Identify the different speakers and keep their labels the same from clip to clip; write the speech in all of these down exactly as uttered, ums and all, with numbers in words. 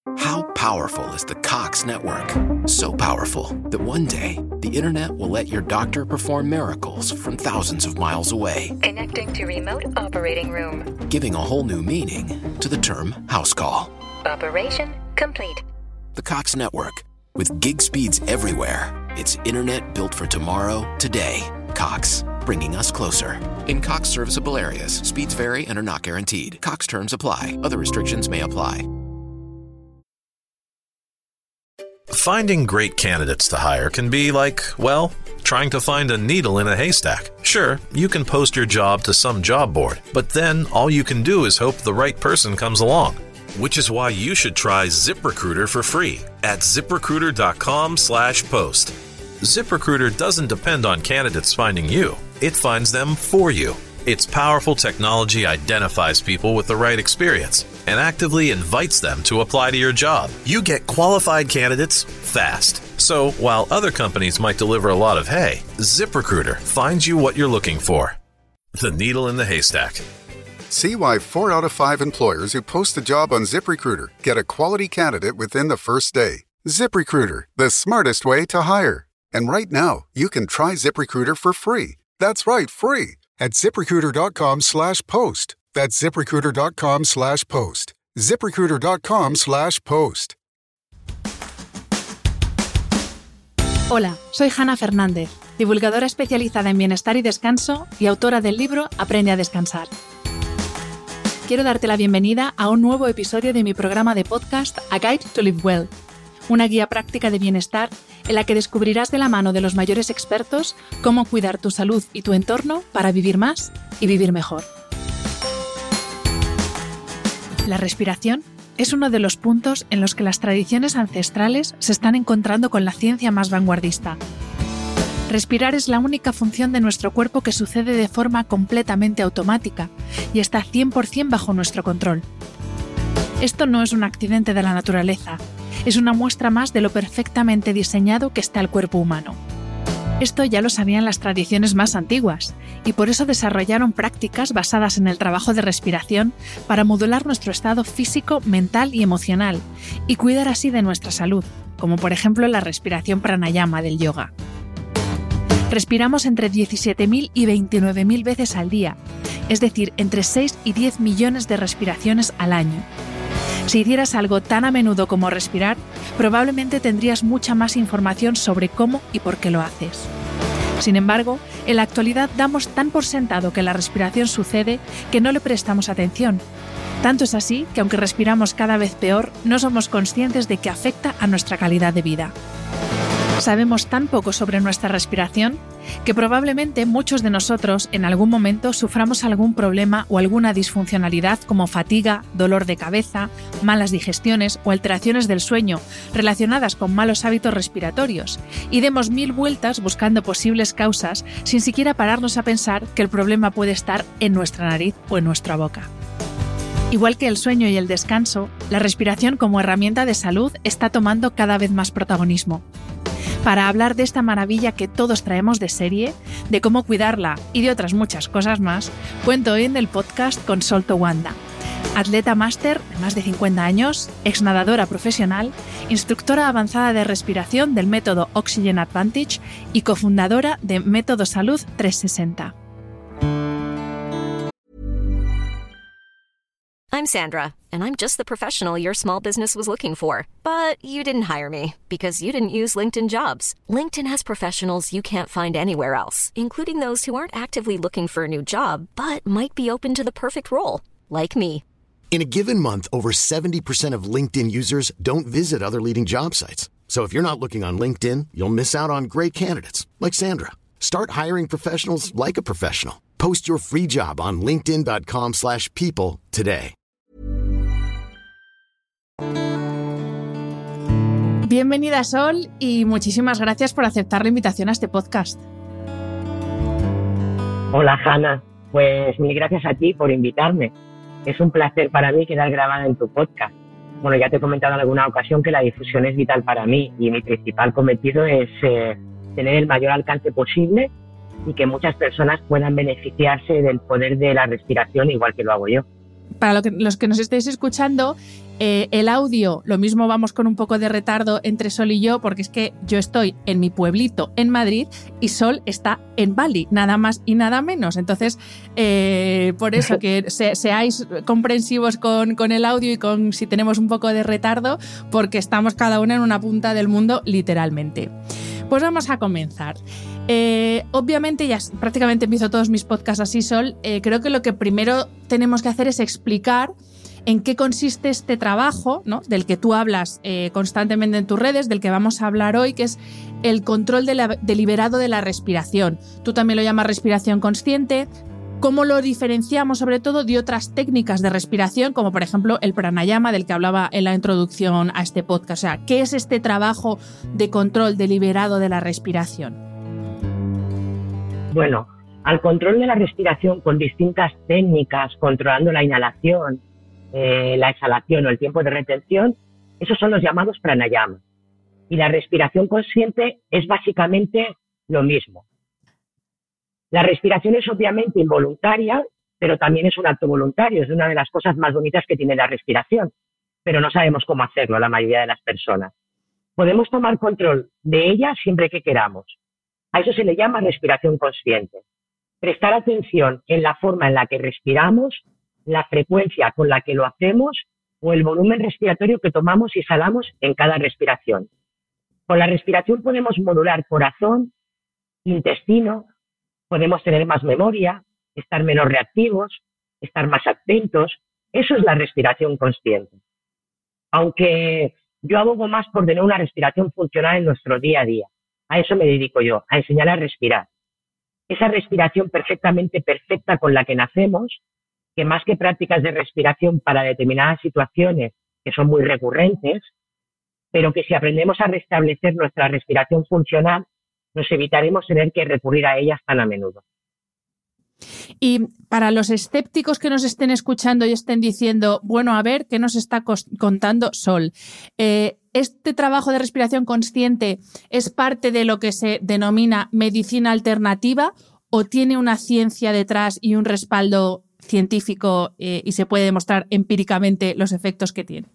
Speaker 1: How powerful is the Cox network? So powerful that one day, the internet will let your doctor perform miracles from thousands of miles away.
Speaker 2: Connecting to remote operating room.
Speaker 1: Giving a whole new meaning to the term house call.
Speaker 2: Operation complete.
Speaker 1: The Cox network. With gig speeds everywhere. It's internet built for tomorrow, today. Cox, bringing us closer. In Cox serviceable areas, speeds vary and are not guaranteed. Cox terms apply. Other restrictions may apply.
Speaker 3: Finding great candidates to hire can be like, well, trying to find a needle in a haystack. Sure, you can post your job to some job board, but then all you can do is hope the right person comes along. Which is why you should try ZipRecruiter for free at ZipRecruiter.com slash post. ZipRecruiter doesn't depend on candidates finding you. It finds them for you. Its powerful technology identifies people with the right experience and actively invites them to apply to your job. You get qualified candidates fast. So while other companies might deliver a lot of hay, ZipRecruiter finds you what you're looking for. The needle in the haystack.
Speaker 4: See why four out of five employers who post a job on ZipRecruiter get a quality candidate within the first day. ZipRecruiter, the smartest way to hire. And right now, you can try ZipRecruiter for free. That's right, free. At ZipRecruiter.com slash post. That's ZipRecruiter.com slash post. ZipRecruiter.com slash post.
Speaker 5: Hola, soy Hanna Fernández, divulgadora especializada en bienestar y descanso y autora del libro Aprende a descansar. Quiero darte la bienvenida a un nuevo episodio de mi programa de podcast A Guide to Live Well, una guía práctica de bienestar en la que descubrirás de la mano de los mayores expertos cómo cuidar tu salud y tu entorno para vivir más y vivir mejor. La respiración es uno de los puntos en los que las tradiciones ancestrales se están encontrando con la ciencia más vanguardista. Respirar es la única función de nuestro cuerpo que sucede de forma completamente automática y está cien por ciento bajo nuestro control. Esto no es un accidente de la naturaleza, es una muestra más de lo perfectamente diseñado que está el cuerpo humano. Esto ya lo sabían las tradiciones más antiguas y por eso desarrollaron prácticas basadas en el trabajo de respiración para modular nuestro estado físico, mental y emocional y cuidar así de nuestra salud, como por ejemplo la respiración pranayama del yoga. Respiramos entre diecisiete mil y veintinueve mil veces al día, es decir, entre seis y diez millones de respiraciones al año. Si hicieras algo tan a menudo como respirar, probablemente tendrías mucha más información sobre cómo y por qué lo haces. Sin embargo, en la actualidad damos tan por sentado que la respiración sucede que no le prestamos atención. Tanto es así que aunque respiramos cada vez peor, no somos conscientes de que afecta a nuestra calidad de vida. Sabemos tan poco sobre nuestra respiración que probablemente muchos de nosotros en algún momento suframos algún problema o alguna disfuncionalidad como fatiga, dolor de cabeza, malas digestiones o alteraciones del sueño relacionadas con malos hábitos respiratorios y demos mil vueltas buscando posibles causas sin siquiera pararnos a pensar que el problema puede estar en nuestra nariz o en nuestra boca. Igual que el sueño y el descanso, la respiración como herramienta de salud está tomando cada vez más protagonismo. Para hablar de esta maravilla que todos traemos de serie, de cómo cuidarla y de otras muchas cosas más, cuento hoy en el podcast con Sol Towanda, atleta máster de más de cincuenta años, exnadadora profesional, instructora avanzada de respiración del método Oxygen Advantage y cofundadora de Método Salud trescientos sesenta.
Speaker 6: I'm Sandra, and I'm just the professional your small business was looking for. But you didn't hire me because you didn't use LinkedIn Jobs. LinkedIn has professionals you can't find anywhere else, including those who aren't actively looking for a new job, but might be open to the perfect role, like me.
Speaker 7: In a given month, over seventy percent of LinkedIn users don't visit other leading job sites. So if you're not looking on LinkedIn, you'll miss out on great candidates, like Sandra. Start hiring professionals like a professional. Post your free job on linkedin.com slash people today.
Speaker 5: Bienvenida, Sol, y muchísimas gracias por aceptar la invitación a este podcast.
Speaker 8: Hola, Hanna. Pues mil gracias a ti por invitarme. Es un placer para mí quedar grabada en tu podcast. Bueno, ya te he comentado en alguna ocasión que la difusión es vital para mí y mi principal cometido es eh, tener el mayor alcance posible y que muchas personas puedan beneficiarse del poder de la respiración igual que lo hago yo.
Speaker 5: para lo que, los que nos estéis escuchando, eh, el audio, lo mismo vamos con un poco de retardo entre Sol y yo, porque es que yo estoy en mi pueblito en Madrid y Sol está en Bali, nada más y nada menos. Entonces, eh, por eso que se, seáis comprensivos con, con el audio y con si tenemos un poco de retardo, porque estamos cada una en una punta del mundo, literalmente. Pues vamos a comenzar. Eh, obviamente, ya prácticamente empiezo todos mis podcasts así, Sol. Eh, creo que lo que primero tenemos que hacer es explicar en qué consiste este trabajo, ¿no?, del que tú hablas eh, constantemente en tus redes, del que vamos a hablar hoy, que es el control de la, deliberado de la respiración. Tú también lo llamas respiración consciente. ¿Cómo lo diferenciamos, sobre todo, de otras técnicas de respiración, como por ejemplo el pranayama, del que hablaba en la introducción a este podcast? O sea, ¿qué es este trabajo de control deliberado de la respiración?
Speaker 8: Bueno, al control de la respiración con distintas técnicas, controlando la inhalación, eh, la exhalación o el tiempo de retención, esos son los llamados pranayamas. Y la respiración consciente es básicamente lo mismo. La respiración es obviamente involuntaria, pero también es un acto voluntario. Es una de las cosas más bonitas que tiene la respiración, pero no sabemos cómo hacerlo la mayoría de las personas. Podemos tomar control de ella siempre que queramos. A eso se le llama respiración consciente. Prestar atención en la forma en la que respiramos, la frecuencia con la que lo hacemos o el volumen respiratorio que tomamos y exhalamos en cada respiración. Con la respiración podemos modular corazón, intestino, podemos tener más memoria, estar menos reactivos, estar más atentos. Eso es la respiración consciente. Aunque yo abogo más por tener una respiración funcional en nuestro día a día. A eso me dedico yo, a enseñar a respirar. Esa respiración perfectamente perfecta con la que nacemos, que más que prácticas de respiración para determinadas situaciones que son muy recurrentes, pero que si aprendemos a restablecer nuestra respiración funcional, nos evitaremos tener que recurrir a ellas tan a menudo.
Speaker 5: Y para los escépticos que nos estén escuchando y estén diciendo, bueno, a ver, ¿qué nos está contando Sol? Eh, ¿Este trabajo de respiración consciente es parte de lo que se denomina medicina alternativa o tiene una ciencia detrás y un respaldo científico eh, y se puede demostrar empíricamente los efectos que tiene?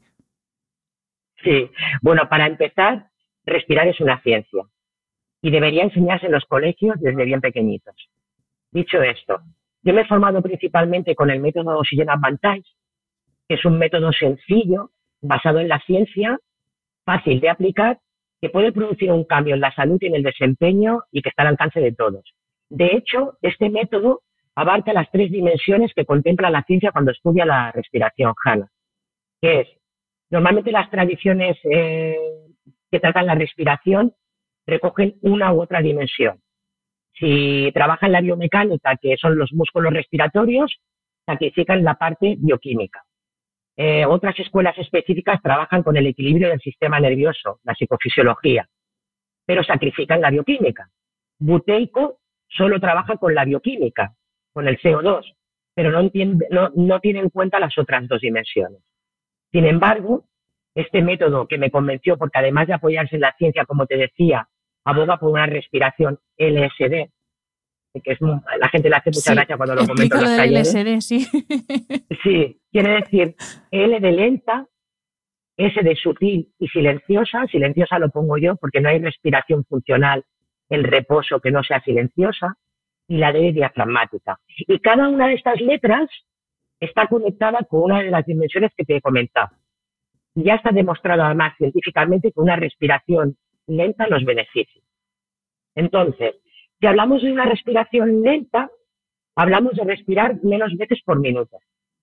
Speaker 8: Sí, bueno, para empezar, respirar es una ciencia y debería enseñarse en los colegios desde bien pequeñitos. Dicho esto, yo me he formado principalmente con el método Oxygen Advantage, que es un método sencillo, basado en la ciencia, fácil de aplicar, que puede producir un cambio en la salud y en el desempeño y que está al alcance de todos. De hecho, este método abarca las tres dimensiones que contempla la ciencia cuando estudia la respiración, Hanna, que es, normalmente las tradiciones eh, que tratan la respiración recogen una u otra dimensión. Si trabajan la biomecánica, que son los músculos respiratorios, sacrifican la parte bioquímica. Eh, otras escuelas específicas trabajan con el equilibrio del sistema nervioso, la psicofisiología, pero sacrifican la bioquímica. Buteyko solo trabaja con la bioquímica, con el C O dos, pero no, entiende, no, no tiene en cuenta las otras dos dimensiones. Sin embargo, este método que me convenció, porque además de apoyarse en la ciencia, como te decía, aboga por una respiración L S D, que es, la gente le hace mucha
Speaker 5: sí,
Speaker 8: gracia cuando lo comento en los talleres.
Speaker 5: L S D, sí.
Speaker 8: Sí, quiere decir L de lenta, S de sutil y silenciosa. Silenciosa lo pongo yo porque no hay respiración funcional en reposo que no sea silenciosa, y la D de diafragmática. Y cada una de estas letras está conectada con una de las dimensiones que te he comentado. Ya está demostrado además científicamente que una respiración lenta nos beneficia. Entonces, si hablamos de una respiración lenta, hablamos de respirar menos veces por minuto.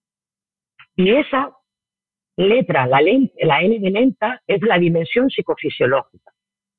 Speaker 8: Y esa letra, la, la L de lenta, es la dimensión psicofisiológica.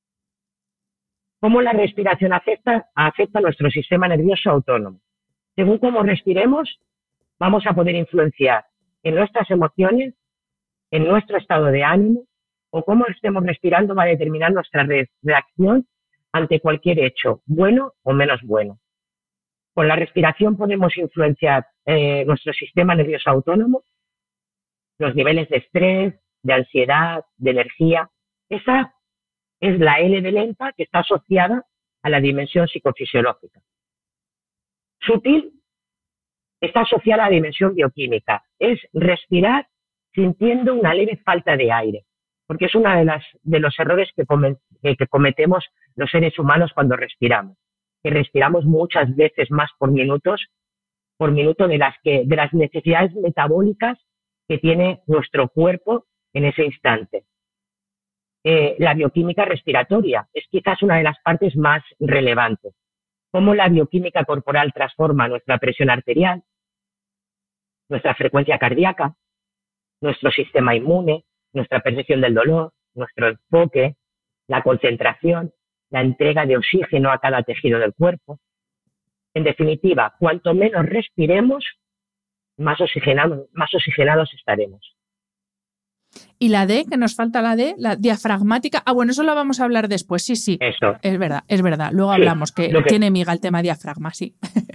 Speaker 8: ¿Cómo la respiración afecta, afecta a nuestro sistema nervioso autónomo? Según cómo respiremos, vamos a poder influenciar en nuestras emociones, en nuestro estado de ánimo, o cómo estemos respirando va a determinar nuestra reacción ante cualquier hecho, bueno o menos bueno. Con la respiración podemos influenciar eh, nuestro sistema nervioso autónomo, los niveles de estrés, de ansiedad, de energía. Esa es la L de lenta que está asociada a la dimensión psicofisiológica. Sutil está asociada a la dimensión bioquímica. Es respirar sintiendo una leve falta de aire, porque es uno de, las, de los errores que, come, que cometemos los seres humanos cuando respiramos, que respiramos muchas veces más por minutos, por minuto de las, que, de las necesidades metabólicas que tiene nuestro cuerpo en ese instante. Eh, la bioquímica respiratoria es quizás una de las partes más relevantes. Cómo la bioquímica corporal transforma nuestra presión arterial, nuestra frecuencia cardíaca, nuestro sistema inmune, nuestra percepción del dolor, nuestro enfoque, la concentración, la entrega de oxígeno a cada tejido del cuerpo. En definitiva, cuanto menos respiremos, más oxigenados, más oxigenados estaremos.
Speaker 5: Y la D, que nos falta la D, la diafragmática. Ah, bueno, eso lo vamos a hablar después, sí, sí.
Speaker 8: Eso.
Speaker 5: Es verdad, es verdad. Luego
Speaker 8: sí,
Speaker 5: hablamos, que,
Speaker 8: que
Speaker 5: tiene miga el tema diafragma, sí.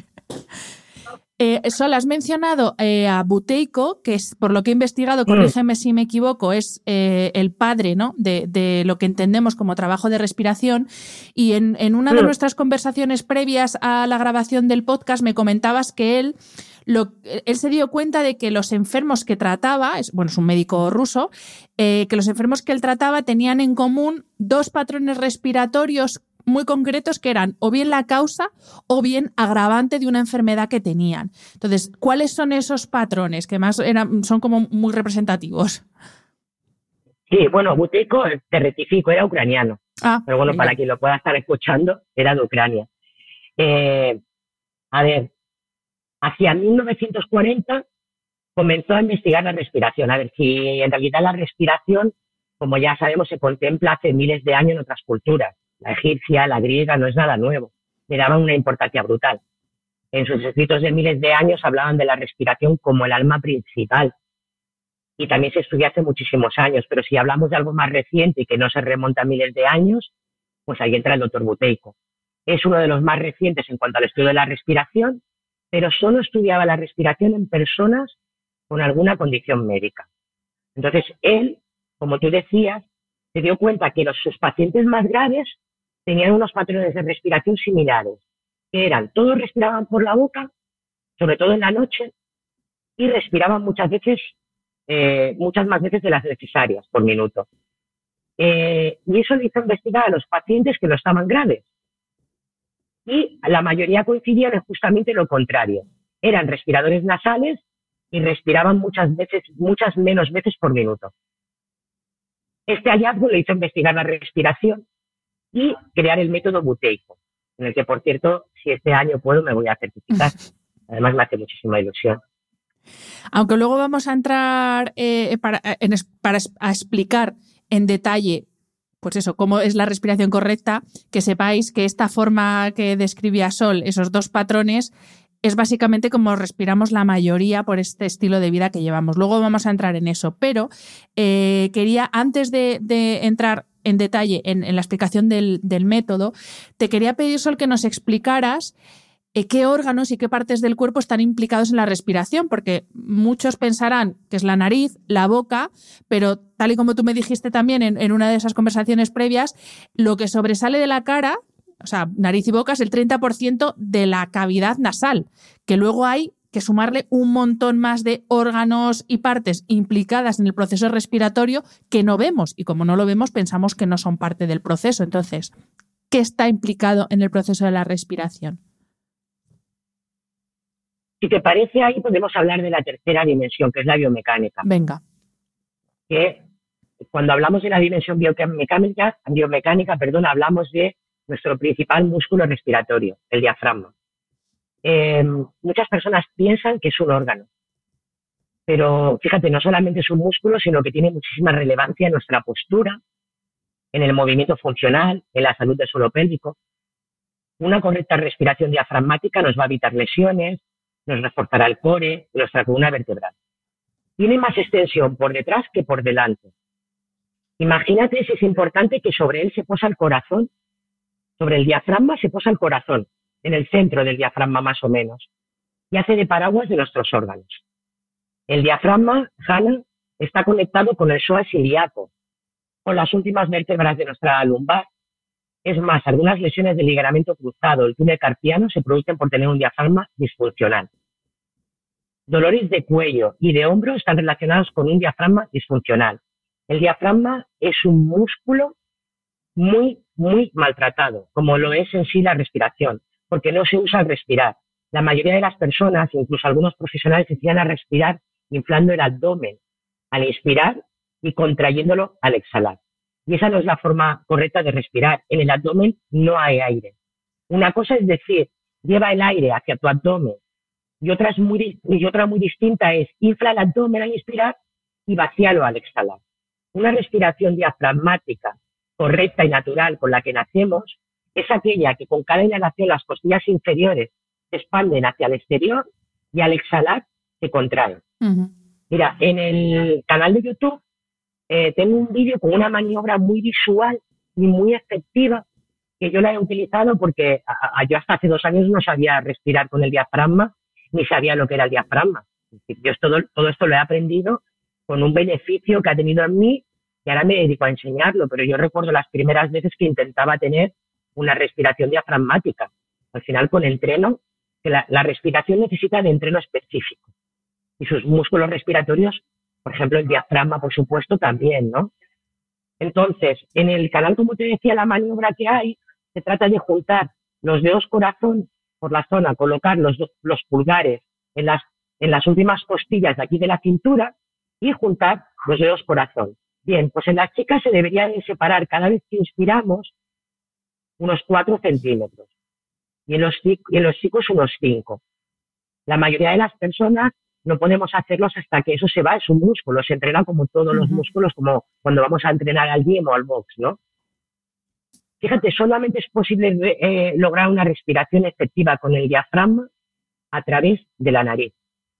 Speaker 5: eh, Sol, has mencionado eh, a Buteyko, que es, por lo que he investigado, corrígeme mm. si me equivoco, es eh, el padre, ¿no?, de, de lo que entendemos como trabajo de respiración. Y en, en una mm. de nuestras conversaciones previas a la grabación del podcast me comentabas que él... Lo, él se dio cuenta de que los enfermos que trataba, es, bueno, es un médico ruso, eh, que los enfermos que él trataba tenían en común dos patrones respiratorios muy concretos que eran o bien la causa o bien agravante de una enfermedad que tenían. Entonces, ¿cuáles son esos patrones que más eran, son como muy representativos?
Speaker 8: Sí, bueno, Buteyko, te rectifico, era ucraniano.
Speaker 5: Ah,
Speaker 8: pero bueno,
Speaker 5: mira.
Speaker 8: Para quien lo pueda estar escuchando, era de Ucrania. Eh, a ver, hacia mil novecientos cuarenta comenzó a investigar la respiración. A ver, si en realidad la respiración, como ya sabemos, se contempla hace miles de años en otras culturas. La egipcia, la griega, no es nada nuevo. Le daban una importancia brutal. En sus escritos de miles de años hablaban de la respiración como el alma principal. Y también se estudia hace muchísimos años. Pero si hablamos de algo más reciente y que no se remonta a miles de años, pues ahí entra el doctor Buteyko. Es uno de los más recientes en cuanto al estudio de la respiración, pero solo estudiaba la respiración en personas con alguna condición médica. Entonces, él, como tú decías, se dio cuenta que los, sus pacientes más graves tenían unos patrones de respiración similares, que eran, todos respiraban por la boca, sobre todo en la noche, y respiraban muchas veces, eh, muchas más veces de las necesarias por minuto. Eh, y eso le hizo investigar a los pacientes que no estaban graves. Y la mayoría coincidían en justamente lo contrario. Eran respiradores nasales y respiraban muchas veces, muchas menos veces por minuto. Este hallazgo le hizo investigar la respiración y crear el método Buteyko, en el que, por cierto, si este año puedo, me voy a certificar. Además, me hace muchísima ilusión.
Speaker 5: Aunque luego vamos a entrar eh, para, en, para a explicar en detalle pues eso, cómo es la respiración correcta, que sepáis que esta forma que describía Sol, esos dos patrones, es básicamente como respiramos la mayoría por este estilo de vida que llevamos. Luego vamos a entrar en eso, pero eh, quería, antes de, de entrar en detalle en, en la explicación del, del método, te quería pedir, Sol, que nos explicaras eh, qué órganos y qué partes del cuerpo están implicados en la respiración, porque muchos pensarán que es la nariz, la boca, pero tal y como tú me dijiste también en, en una de esas conversaciones previas, lo que sobresale de la cara, o sea, nariz y boca, es el treinta por ciento de la cavidad nasal, que luego hay que sumarle un montón más de órganos y partes implicadas en el proceso respiratorio que no vemos, y como no lo vemos pensamos que no son parte del proceso. Entonces, ¿qué está implicado en el proceso de la respiración?
Speaker 8: Si te parece, ahí podemos hablar de la tercera dimensión, que es la biomecánica.
Speaker 5: Venga.
Speaker 8: Que cuando hablamos de la dimensión biomecánica, biomecánica, perdón, hablamos de nuestro principal músculo respiratorio, el diafragma. Eh, muchas personas piensan que es un órgano, pero fíjate, no solamente es un músculo, sino que tiene muchísima relevancia en nuestra postura, en el movimiento funcional, en la salud del suelo pélvico. Una correcta respiración diafragmática nos va a evitar lesiones, nos reforzará el core, nuestra columna vertebral. Tiene más extensión por detrás que por delante. Imagínate si es importante que sobre él se posa el corazón, sobre el diafragma se posa el corazón, en el centro del diafragma más o menos, y hace de paraguas de nuestros órganos. El diafragma, Hanna, está conectado con el psoas ilíaco, con las últimas vértebras de nuestra lumbar. Es más, algunas lesiones del ligamento cruzado, el túnel carpiano, se producen por tener un diafragma disfuncional. Dolores de cuello y de hombro están relacionados con un diafragma disfuncional. El diafragma es un músculo muy, muy maltratado, como lo es en sí la respiración, porque no se usa al respirar. La mayoría de las personas, incluso algunos profesionales, se enseñan a respirar inflando el abdomen al inspirar y contrayéndolo al exhalar. Y esa no es la forma correcta de respirar. En el abdomen no hay aire. Una cosa es decir, lleva el aire hacia tu abdomen, y otra, es muy, y otra muy distinta es infla el abdomen al inspirar y vacíalo al exhalar. Una respiración diafragmática correcta y natural con la que nacemos es aquella que con cada inhalación las costillas inferiores se expanden hacia el exterior y al exhalar se contraen. Uh-huh. Mira, en el canal de YouTube eh, tengo un vídeo con una maniobra muy visual y muy efectiva que yo la he utilizado porque a, a, yo hasta hace dos años no sabía respirar con el diafragma ni sabía lo que era el diafragma. Yo todo, todo esto lo he aprendido con un beneficio que ha tenido en mí y ahora me dedico a enseñarlo, pero yo recuerdo las primeras veces que intentaba tener una respiración diafragmática. Al final, con entreno, que la, la respiración necesita de entreno específico. Y sus músculos respiratorios, por ejemplo, el diafragma, por supuesto, también, ¿no? Entonces, en el canal, como te decía, la maniobra que hay, se trata de juntar los dedos corazón por la zona, colocar los, los pulgares en las, en las últimas costillas de aquí de la cintura y juntar los dedos corazón. Bien, pues en las chicas se debería de separar cada vez que inspiramos unos cuatro centímetros y en los, y en los chicos unos cinco. La mayoría de las personas no podemos hacerlos hasta que eso se va, es un músculo, se entrena como todos uh-huh. los músculos, como cuando vamos a entrenar al gym o al box, ¿no? Fíjate, solamente es posible eh, lograr una respiración efectiva con el diafragma a través de la nariz.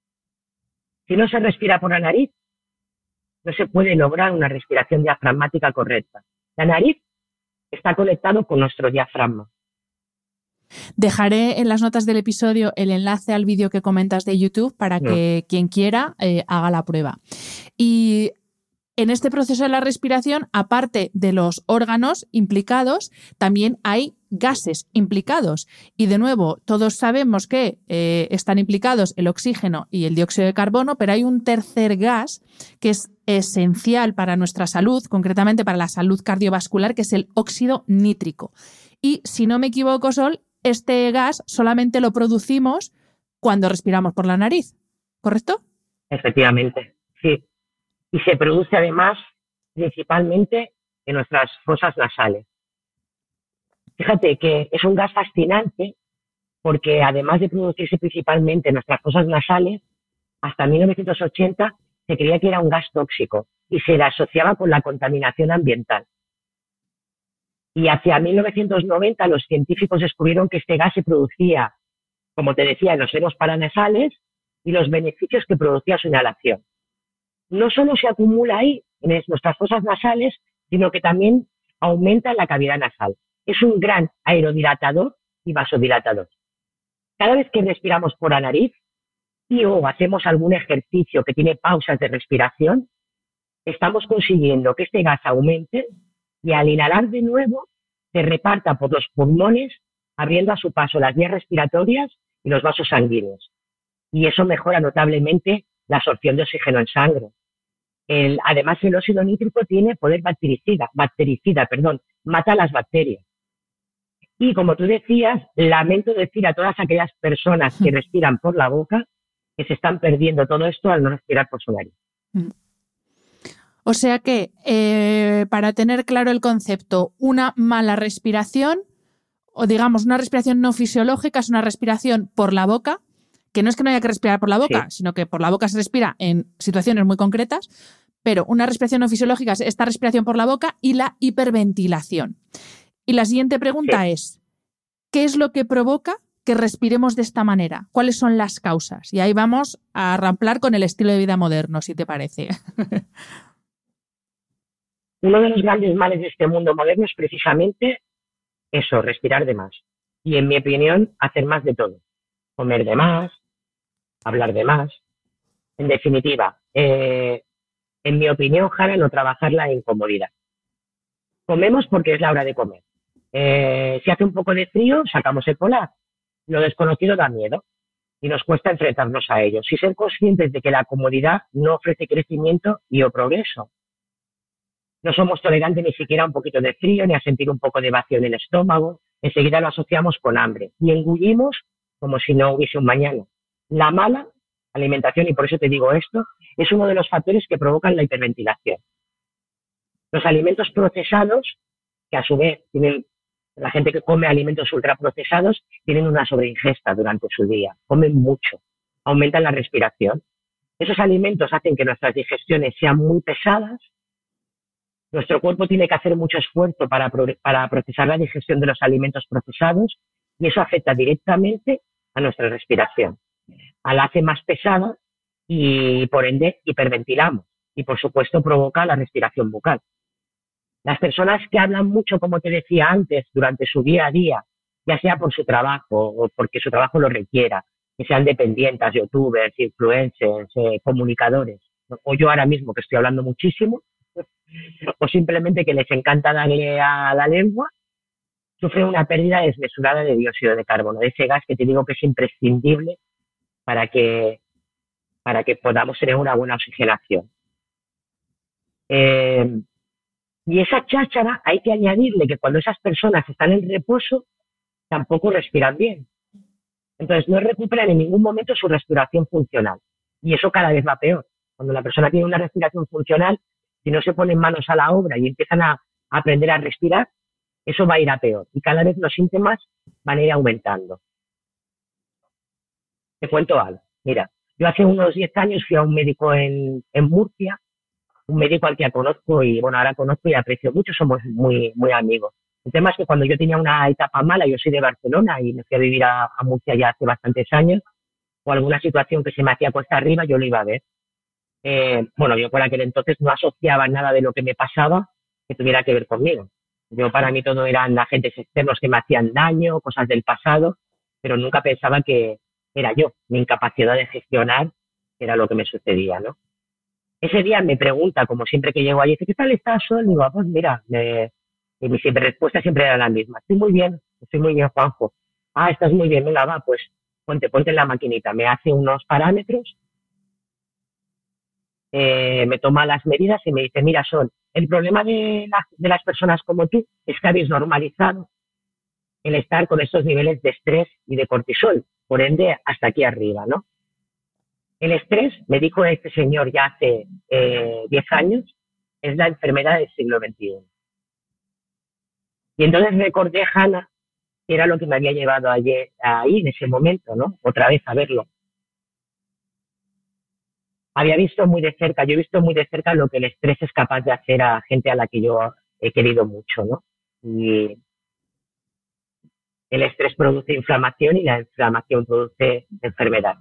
Speaker 8: Si no se respira por la nariz, no se puede lograr una respiración diafragmática correcta. La nariz está conectado con nuestro diafragma.
Speaker 5: Dejaré en las notas del episodio el enlace al vídeo que comentas de YouTube para que no. quien quiera eh, haga la prueba. Y en este proceso de la respiración, aparte de los órganos implicados, también hay gases implicados. Y de nuevo, todos sabemos que eh, están implicados el oxígeno y el dióxido de carbono, pero hay un tercer gas que es esencial para nuestra salud, concretamente para la salud cardiovascular, que es el óxido nítrico. Y si no me equivoco, Sol, este gas solamente lo producimos cuando respiramos por la nariz, ¿correcto?
Speaker 8: Efectivamente, sí. Y se produce además principalmente en nuestras fosas nasales. Fíjate que es un gas fascinante porque además de producirse principalmente en nuestras fosas nasales, hasta mil novecientos ochenta se creía que era un gas tóxico y se le asociaba con la contaminación ambiental. Y hacia mil novecientos noventa los científicos descubrieron que este gas se producía, como te decía, en los senos paranasales y los beneficios que producía su inhalación. No solo se acumula ahí, en nuestras fosas nasales, sino que también aumenta en la cavidad nasal. Es un gran aerodilatador y vasodilatador. Cada vez que respiramos por la nariz y o hacemos algún ejercicio que tiene pausas de respiración, estamos consiguiendo que este gas aumente y al inhalar de nuevo se reparta por los pulmones, abriendo a su paso las vías respiratorias y los vasos sanguíneos. Y eso mejora notablemente la absorción de oxígeno en sangre. El, además, el óxido nítrico tiene poder bactericida, bactericida, perdón, mata las bacterias. Y como tú decías, lamento decir a todas aquellas personas que respiran por la boca que se están perdiendo todo esto al no respirar por su nariz.
Speaker 5: O sea que, eh, para tener claro el concepto, una mala respiración, o digamos una respiración no fisiológica, es una respiración por la boca, que no es que no haya que respirar por la boca, sí. sino que por la boca se respira en situaciones muy concretas, pero una respiración no fisiológica es esta respiración por la boca y la hiperventilación. Y la siguiente pregunta sí. es, ¿qué es lo que provoca que respiremos de esta manera? ¿Cuáles son las causas? Y ahí vamos a ramplar con el estilo de vida moderno, si te parece.
Speaker 8: Uno de los grandes males de este mundo moderno es precisamente eso, respirar de más. Y en mi opinión, hacer más de todo. Comer de más, hablar de más. En definitiva, eh, en mi opinión, Jara, no trabajar la incomodidad. Comemos porque es la hora de comer. Eh, si hace un poco de frío, sacamos el polar. Lo desconocido da miedo. y nos cuesta enfrentarnos a ellos y ser conscientes de que la comodidad no ofrece crecimiento y o progreso. No somos tolerantes ni siquiera a un poquito de frío ni a sentir un poco de vacío en el estómago. Enseguida lo asociamos con hambre y engullimos como si no hubiese un mañana. La mala alimentación, y por eso te digo esto, es uno de los factores que provocan la hiperventilación. Los alimentos procesados, que a su vez tienen, la gente que come alimentos ultraprocesados, tienen una sobreingesta durante su día, comen mucho, aumentan la respiración. Esos alimentos hacen que nuestras digestiones sean muy pesadas. Nuestro cuerpo tiene que hacer mucho esfuerzo para, para procesar la digestión de los alimentos procesados y eso afecta directamente a nuestra respiración. La hace más pesada y, por ende, hiperventilamos y, por supuesto, provoca la respiración bucal. Las personas que hablan mucho, como te decía antes, durante su día a día, ya sea por su trabajo o porque su trabajo lo requiera, que sean dependientes, youtubers, influencers, eh, comunicadores, o yo ahora mismo que estoy hablando muchísimo, o simplemente que les encanta darle a la lengua, sufren una pérdida desmesurada de dióxido de carbono, de ese gas que te digo que es imprescindible para que, para que podamos tener una buena oxigenación. Eh, y esa cháchara hay que añadirle que cuando esas personas están en reposo, tampoco respiran bien. Entonces no recuperan en ningún momento su respiración funcional. Y eso cada vez va peor. Cuando la persona tiene una respiración funcional, si no se ponen manos a la obra y empiezan a, a aprender a respirar, eso va a ir a peor. Y cada vez los síntomas van a ir aumentando. Te cuento algo. Mira, yo hace unos diez años fui a un médico en, en Murcia, un médico al que conozco y, bueno, ahora conozco y aprecio mucho, somos muy, muy amigos. El tema es que cuando yo tenía una etapa mala, yo soy de Barcelona y me fui a vivir a, a Murcia ya hace bastantes años, o alguna situación que se me hacía cuesta arriba, yo lo iba a ver. Eh, bueno, yo por aquel entonces no asociaba nada de lo que me pasaba que tuviera que ver conmigo. Yo, para mí, todo eran agentes externos que me hacían daño, cosas del pasado, pero nunca pensaba que era yo, mi incapacidad de gestionar era lo que me sucedía, ¿no? Ese día me pregunta, como siempre que llego allí, dice, ¿qué tal estás, Sol? Digo, ah, pues mira, me, y mi siempre respuesta siempre era la misma. Estoy muy bien, estoy muy bien, Juanjo. Ah, estás muy bien, venga, va, pues ponte, ponte en la maquinita. Me hace unos parámetros, eh, me toma las medidas y me dice, mira, Sol, el problema de, la, de las personas como tú es que habéis normalizado el estar con estos niveles de estrés y de cortisol, por ende, hasta aquí arriba, ¿no? El estrés, me dijo este señor ya hace eh, diez años, es la enfermedad del siglo veintiuno. Y entonces recordé, Hanna, que era lo que me había llevado ayer, ahí en ese momento, ¿no? Otra vez a verlo. Había visto muy de cerca, yo he visto muy de cerca lo que el estrés es capaz de hacer a gente a la que yo he querido mucho, ¿no? Y el estrés produce inflamación y la inflamación produce enfermedad.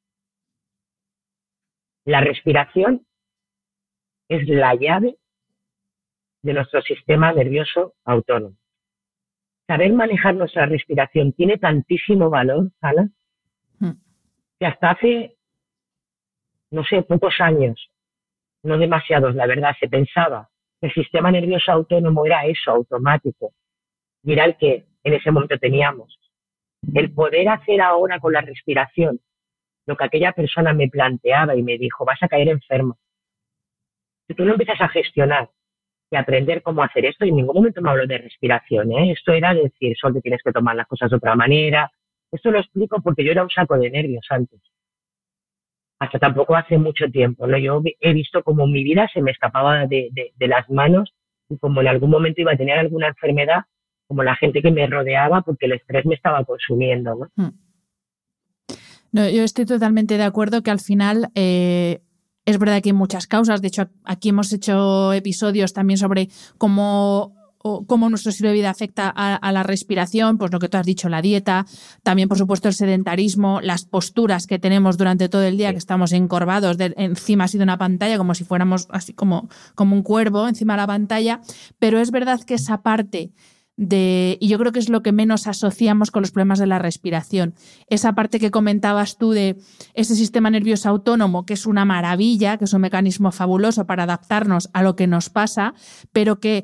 Speaker 8: La respiración es la llave de nuestro sistema nervioso autónomo. Saber manejar nuestra respiración tiene tantísimo valor, Hanna, que hasta hace, no sé, pocos años, no demasiados, la verdad, se pensaba que el sistema nervioso autónomo era eso, automático, y era el que en ese momento teníamos. El poder hacer ahora con la respiración lo que aquella persona me planteaba y me dijo, vas a caer enfermo. Si tú no empiezas a gestionar y a aprender cómo hacer esto, y en ningún momento me habló de respiración, ¿eh? Esto era decir, Sol, que tienes que tomar las cosas de otra manera. Esto lo explico porque yo era un saco de nervios antes. Hasta tampoco hace mucho tiempo, ¿no? Yo he visto como mi vida se me escapaba de, de, de las manos y como en algún momento iba a tener alguna enfermedad, como la gente que me rodeaba, porque el estrés me estaba consumiendo, ¿no?
Speaker 5: Hmm. No, yo estoy totalmente de acuerdo que al final eh, es verdad que hay muchas causas. De hecho, aquí hemos hecho episodios también sobre cómo, cómo nuestro estilo de vida afecta a, a la respiración, pues lo que tú has dicho, la dieta, también por supuesto el sedentarismo, las posturas que tenemos durante todo el día, que estamos encorvados de, encima así de una pantalla, como si fuéramos así como, como un cuervo encima de la pantalla. Pero es verdad que esa parte de, y yo creo que es lo que menos asociamos con los problemas de la respiración. Esa parte que comentabas tú de ese sistema nervioso autónomo, que es una maravilla, que es un mecanismo fabuloso para adaptarnos a lo que nos pasa, pero que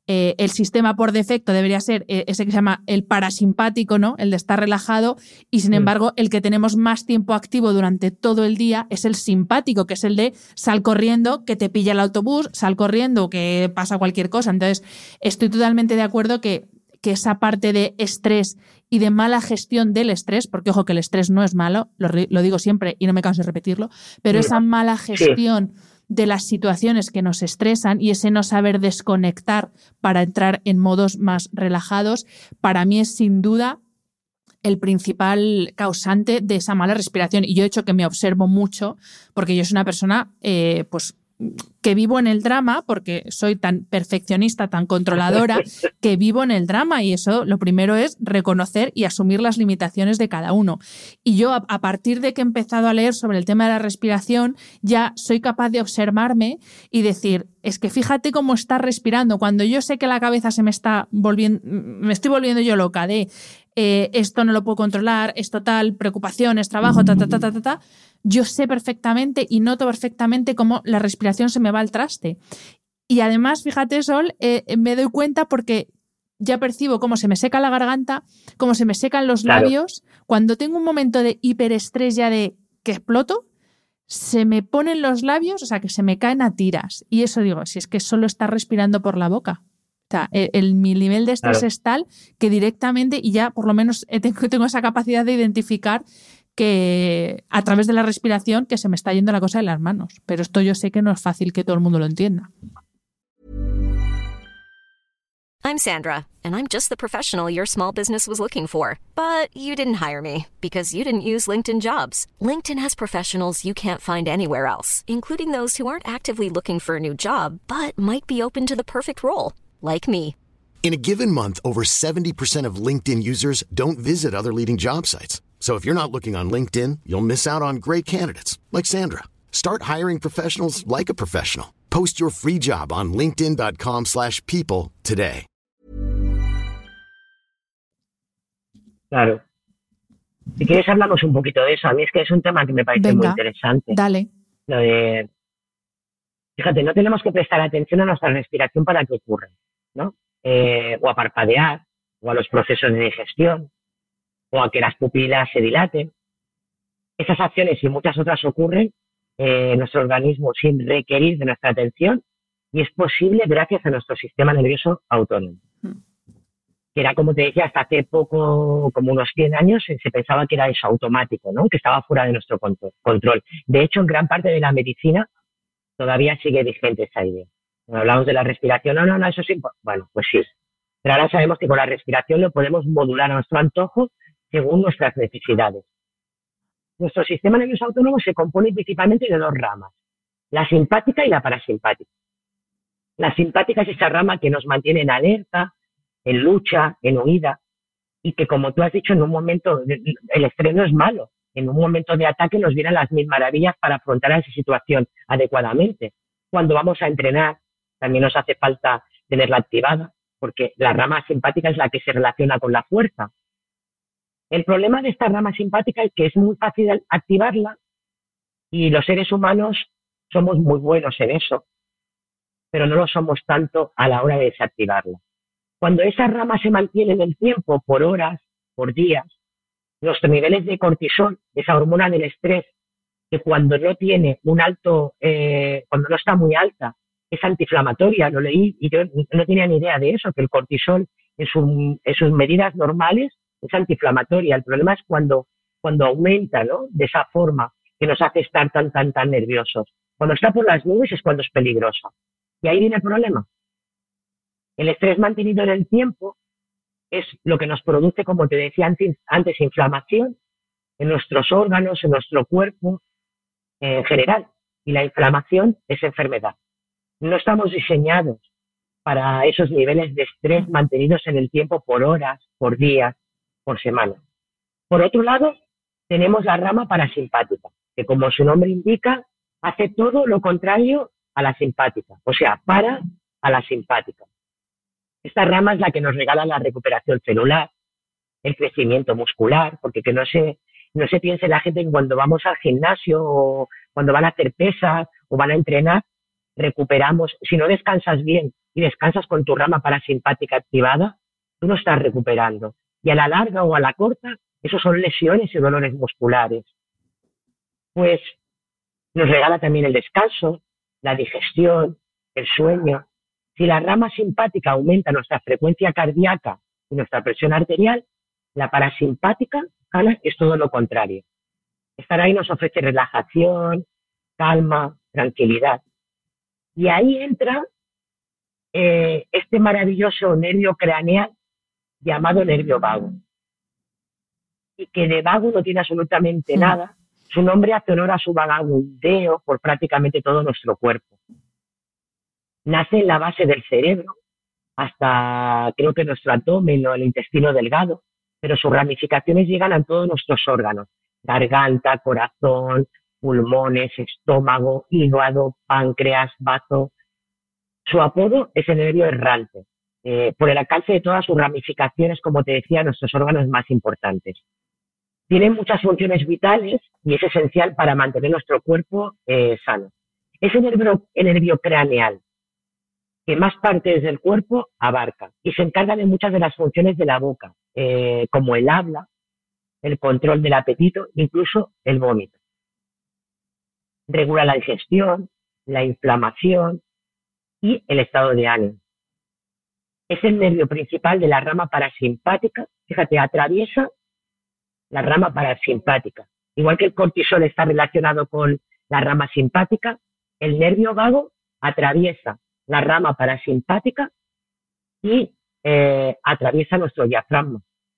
Speaker 5: eh, el sistema por defecto debería ser eh, ese que se llama el parasimpático, ¿no? El de estar relajado, y sin sí. embargo el que tenemos más tiempo activo durante todo el día es el simpático, que es el de sal corriendo, que te pilla el autobús, sal corriendo, que pasa cualquier cosa. Entonces estoy totalmente de acuerdo que que esa parte de estrés y de mala gestión del estrés, porque ojo que el estrés no es malo, lo, lo digo siempre y no me canso de repetirlo, pero sí. esa mala gestión sí. de las situaciones que nos estresan y ese no saber desconectar para entrar en modos más relajados, para mí es sin duda el principal causante de esa mala respiración. Y yo he hecho que me observo mucho, porque yo soy una persona eh, pues que vivo en el drama, porque soy tan perfeccionista, tan controladora, que vivo en el drama, y eso lo primero es reconocer y asumir las limitaciones de cada uno. Y yo a, a partir de que he empezado a leer sobre el tema de la respiración, ya soy capaz de observarme y decir, es que fíjate cómo estás respirando, cuando yo sé que la cabeza se me está volviendo, me estoy volviendo yo loca de eh, esto no lo puedo controlar, esto tal, preocupaciones, trabajo, ta, ta, ta, ta, ta, ta. Yo sé perfectamente y noto perfectamente cómo la respiración se me va al traste. Y además, fíjate, Sol, eh, me doy cuenta porque ya percibo cómo se me seca la garganta, cómo se me secan los claro. labios. Cuando tengo un momento de hiperestrés ya de que exploto, se me ponen los labios, o sea, que se me caen a tiras. Y eso digo, si es que solo está respirando por la boca. O sea, el, el, mi nivel de estrés claro. es tal que directamente, y ya por lo menos tengo, tengo esa capacidad de identificar que a través de la respiración que se me está yendo la cosa de las manos. Pero esto yo sé que no es fácil que todo el mundo lo entienda.
Speaker 6: I'm Sandra, and I'm just the professional your small business was looking for. But you didn't hire me because you didn't use LinkedIn Jobs. LinkedIn has professionals you can't find anywhere else, including those who aren't actively looking for a new job, but might be open to the perfect role, like me.
Speaker 7: In a given month, over seventy percent of LinkedIn users don't visit other leading job sites. So if you're not looking on LinkedIn, you'll miss out on great candidates like Sandra. Start hiring professionals like a professional. Post your free job on linkedin.com slash people today.
Speaker 8: Claro. Si quieres hablamos un poquito de eso. A mí es que es un tema que me parece
Speaker 5: Venga,
Speaker 8: muy interesante.
Speaker 5: Dale.
Speaker 8: Lo de, fíjate, no tenemos que prestar atención a nuestra respiración para que ocurra, ¿no? Eh, o a parpadear, o a los procesos de digestión, o a que las pupilas se dilaten. Esas acciones y muchas otras ocurren eh, en nuestro organismo sin requerir de nuestra atención, y es posible gracias a nuestro sistema nervioso autónomo. Mm. Que era, como te decía, hasta hace poco, como unos cien años, se pensaba que era eso, automático, ¿no? Que estaba fuera de nuestro control. De hecho, en gran parte de la medicina todavía sigue vigente esa idea. Cuando hablamos de la respiración, no, no, no, eso sí, bueno, pues sí. Pero ahora sabemos que con la respiración lo podemos modular a nuestro antojo según nuestras necesidades. Nuestro sistema nervioso autónomo se compone principalmente de dos ramas, la simpática y la parasimpática. La simpática es esa rama que nos mantiene en alerta, en lucha, en huida, y que, como tú has dicho, en un momento, el estrés no es malo, en un momento de ataque nos vienen las mil maravillas para afrontar esa situación adecuadamente. Cuando vamos a entrenar, también nos hace falta tenerla activada, porque la rama simpática es la que se relaciona con la fuerza. El problema de esta rama simpática es que es muy fácil activarla y los seres humanos somos muy buenos en eso, pero no lo somos tanto a la hora de desactivarla. Cuando esa rama se mantiene en el tiempo, por horas, por días, nuestros niveles de cortisol, esa hormona del estrés, que cuando no tiene un alto, eh, cuando no está muy alta, es antiinflamatoria, lo leí y yo no tenía ni idea de eso, que el cortisol en, su, en sus medidas normales es antiinflamatoria. El problema es cuando, cuando aumenta, ¿no? De esa forma que nos hace estar tan, tan, tan nerviosos. Cuando está por las nubes es cuando es peligrosa. Y ahí viene el problema. El estrés mantenido en el tiempo es lo que nos produce, como te decía antes, antes inflamación en nuestros órganos, en nuestro cuerpo en general. Y la inflamación es enfermedad. No estamos diseñados para esos niveles de estrés mantenidos en el tiempo por horas, por días, por semanas. Por otro lado, tenemos la rama parasimpática, que, como su nombre indica, hace todo lo contrario a la simpática, o sea, para a la simpática. Esta rama es la que nos regala la recuperación celular, el crecimiento muscular, porque que no se, no se piense la gente que cuando vamos al gimnasio o cuando van a hacer pesas o van a entrenar, recuperamos, si no descansas bien y descansas con tu rama parasimpática activada, tú no estás recuperando. Y a la larga o a la corta, eso son lesiones y dolores musculares. Pues nos regala también el descanso, la digestión, el sueño. Si la rama simpática aumenta nuestra frecuencia cardíaca y nuestra presión arterial, la parasimpática, Ana, es todo lo contrario. Estar ahí nos ofrece relajación, calma, tranquilidad. Y ahí entra eh, este maravilloso nervio craneal llamado nervio vago. Y que de vago no tiene absolutamente sí. nada. Su nombre hace honor a su vagabundeo por prácticamente todo nuestro cuerpo. Nace en la base del cerebro, hasta creo que nuestro abdomen o el intestino delgado, pero sus ramificaciones llegan a todos nuestros órganos: garganta, corazón, pulmones, estómago, hígado, páncreas, bazo. Su apodo es el nervio errante, eh, por el alcance de todas sus ramificaciones, como te decía, nuestros órganos más importantes. Tiene muchas funciones vitales y es esencial para mantener nuestro cuerpo eh, sano. Es el nervio, el nervio craneal que más partes del cuerpo abarca y se encarga de muchas de las funciones de la boca, eh, como el habla, el control del apetito, incluso el vómito. Regula la digestión, la inflamación y el estado de ánimo. Es el nervio principal de la rama parasimpática. Fíjate, atraviesa la rama parasimpática. Igual que el cortisol está relacionado con la rama simpática, el nervio vago atraviesa la rama parasimpática y eh, atraviesa nuestro diafragma.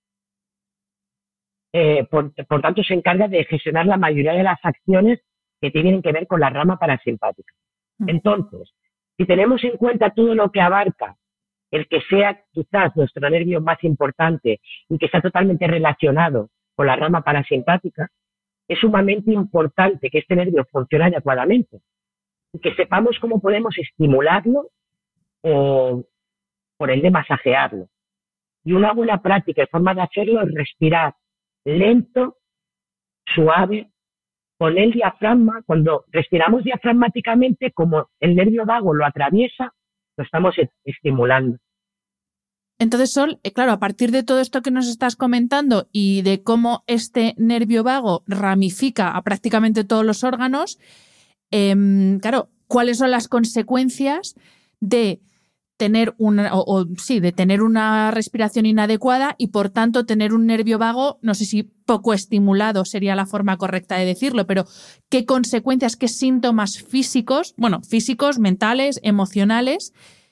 Speaker 8: Eh, por, por tanto, se encarga de gestionar la mayoría de las acciones que tienen que ver con la rama parasimpática. Entonces, si tenemos en cuenta todo lo que abarca el que sea quizás nuestro nervio más importante y que está totalmente relacionado con la rama parasimpática, es sumamente importante que este nervio funcione adecuadamente y que sepamos cómo podemos estimularlo o, por ende, masajearlo. Y una buena práctica y forma de hacerlo es respirar lento, suave, con el diafragma. Cuando respiramos diafragmáticamente, como el nervio vago lo atraviesa, lo estamos estimulando.
Speaker 5: Entonces, Sol, eh, claro, a partir de todo esto que nos estás comentando y de cómo este nervio vago ramifica a prácticamente todos los órganos, eh, claro, ¿cuáles son las consecuencias de tener una, o, o sí, de tener una respiración inadecuada y, por tanto, tener un nervio vago, no sé si poco estimulado sería la forma correcta de decirlo, pero qué consecuencias, qué síntomas físicos, bueno, físicos, mentales, emocionales,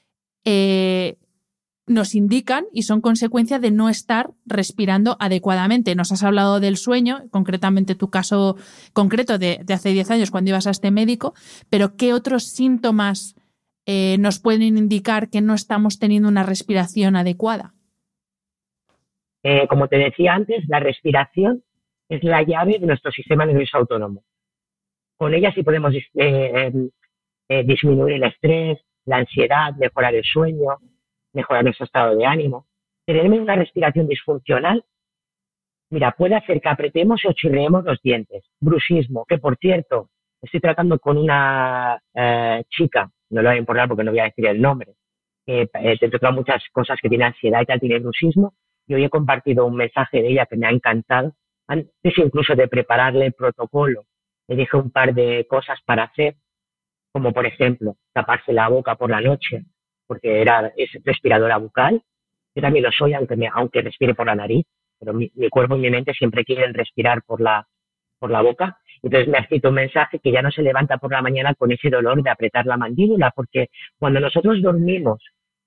Speaker 5: eh, nos indican y son consecuencia de no estar respirando adecuadamente? Nos has hablado del sueño, concretamente tu caso concreto de, de hace diez años cuando ibas a este médico, pero ¿qué otros síntomas eh, nos pueden indicar que no estamos teniendo una respiración adecuada?
Speaker 8: Eh, como te decía antes, la respiración es la llave de nuestro sistema nervioso autónomo. Con ella sí podemos eh, eh, eh, disminuir el estrés, la ansiedad, mejorar el sueño, mejorar nuestro estado de ánimo. Tener una respiración disfuncional, mira, puede hacer que apretemos o chirriemos los dientes. Bruxismo, que por cierto, estoy tratando con una eh, chica, no lo voy a importar porque no voy a decir el nombre, que eh, entre otras muchas cosas que tiene ansiedad y tal, tiene bruxismo, y hoy he compartido un mensaje de ella que me ha encantado. Antes incluso de prepararle el protocolo, le dije un par de cosas para hacer, como por ejemplo, taparse la boca por la noche, porque era, es respiradora bucal. Yo también lo soy, aunque, me, aunque respire por la nariz, pero mi, mi cuerpo y mi mente siempre quieren respirar por la, por la boca. Entonces me ha escrito un mensaje que ya no se levanta por la mañana con ese dolor de apretar la mandíbula, porque cuando nosotros dormimos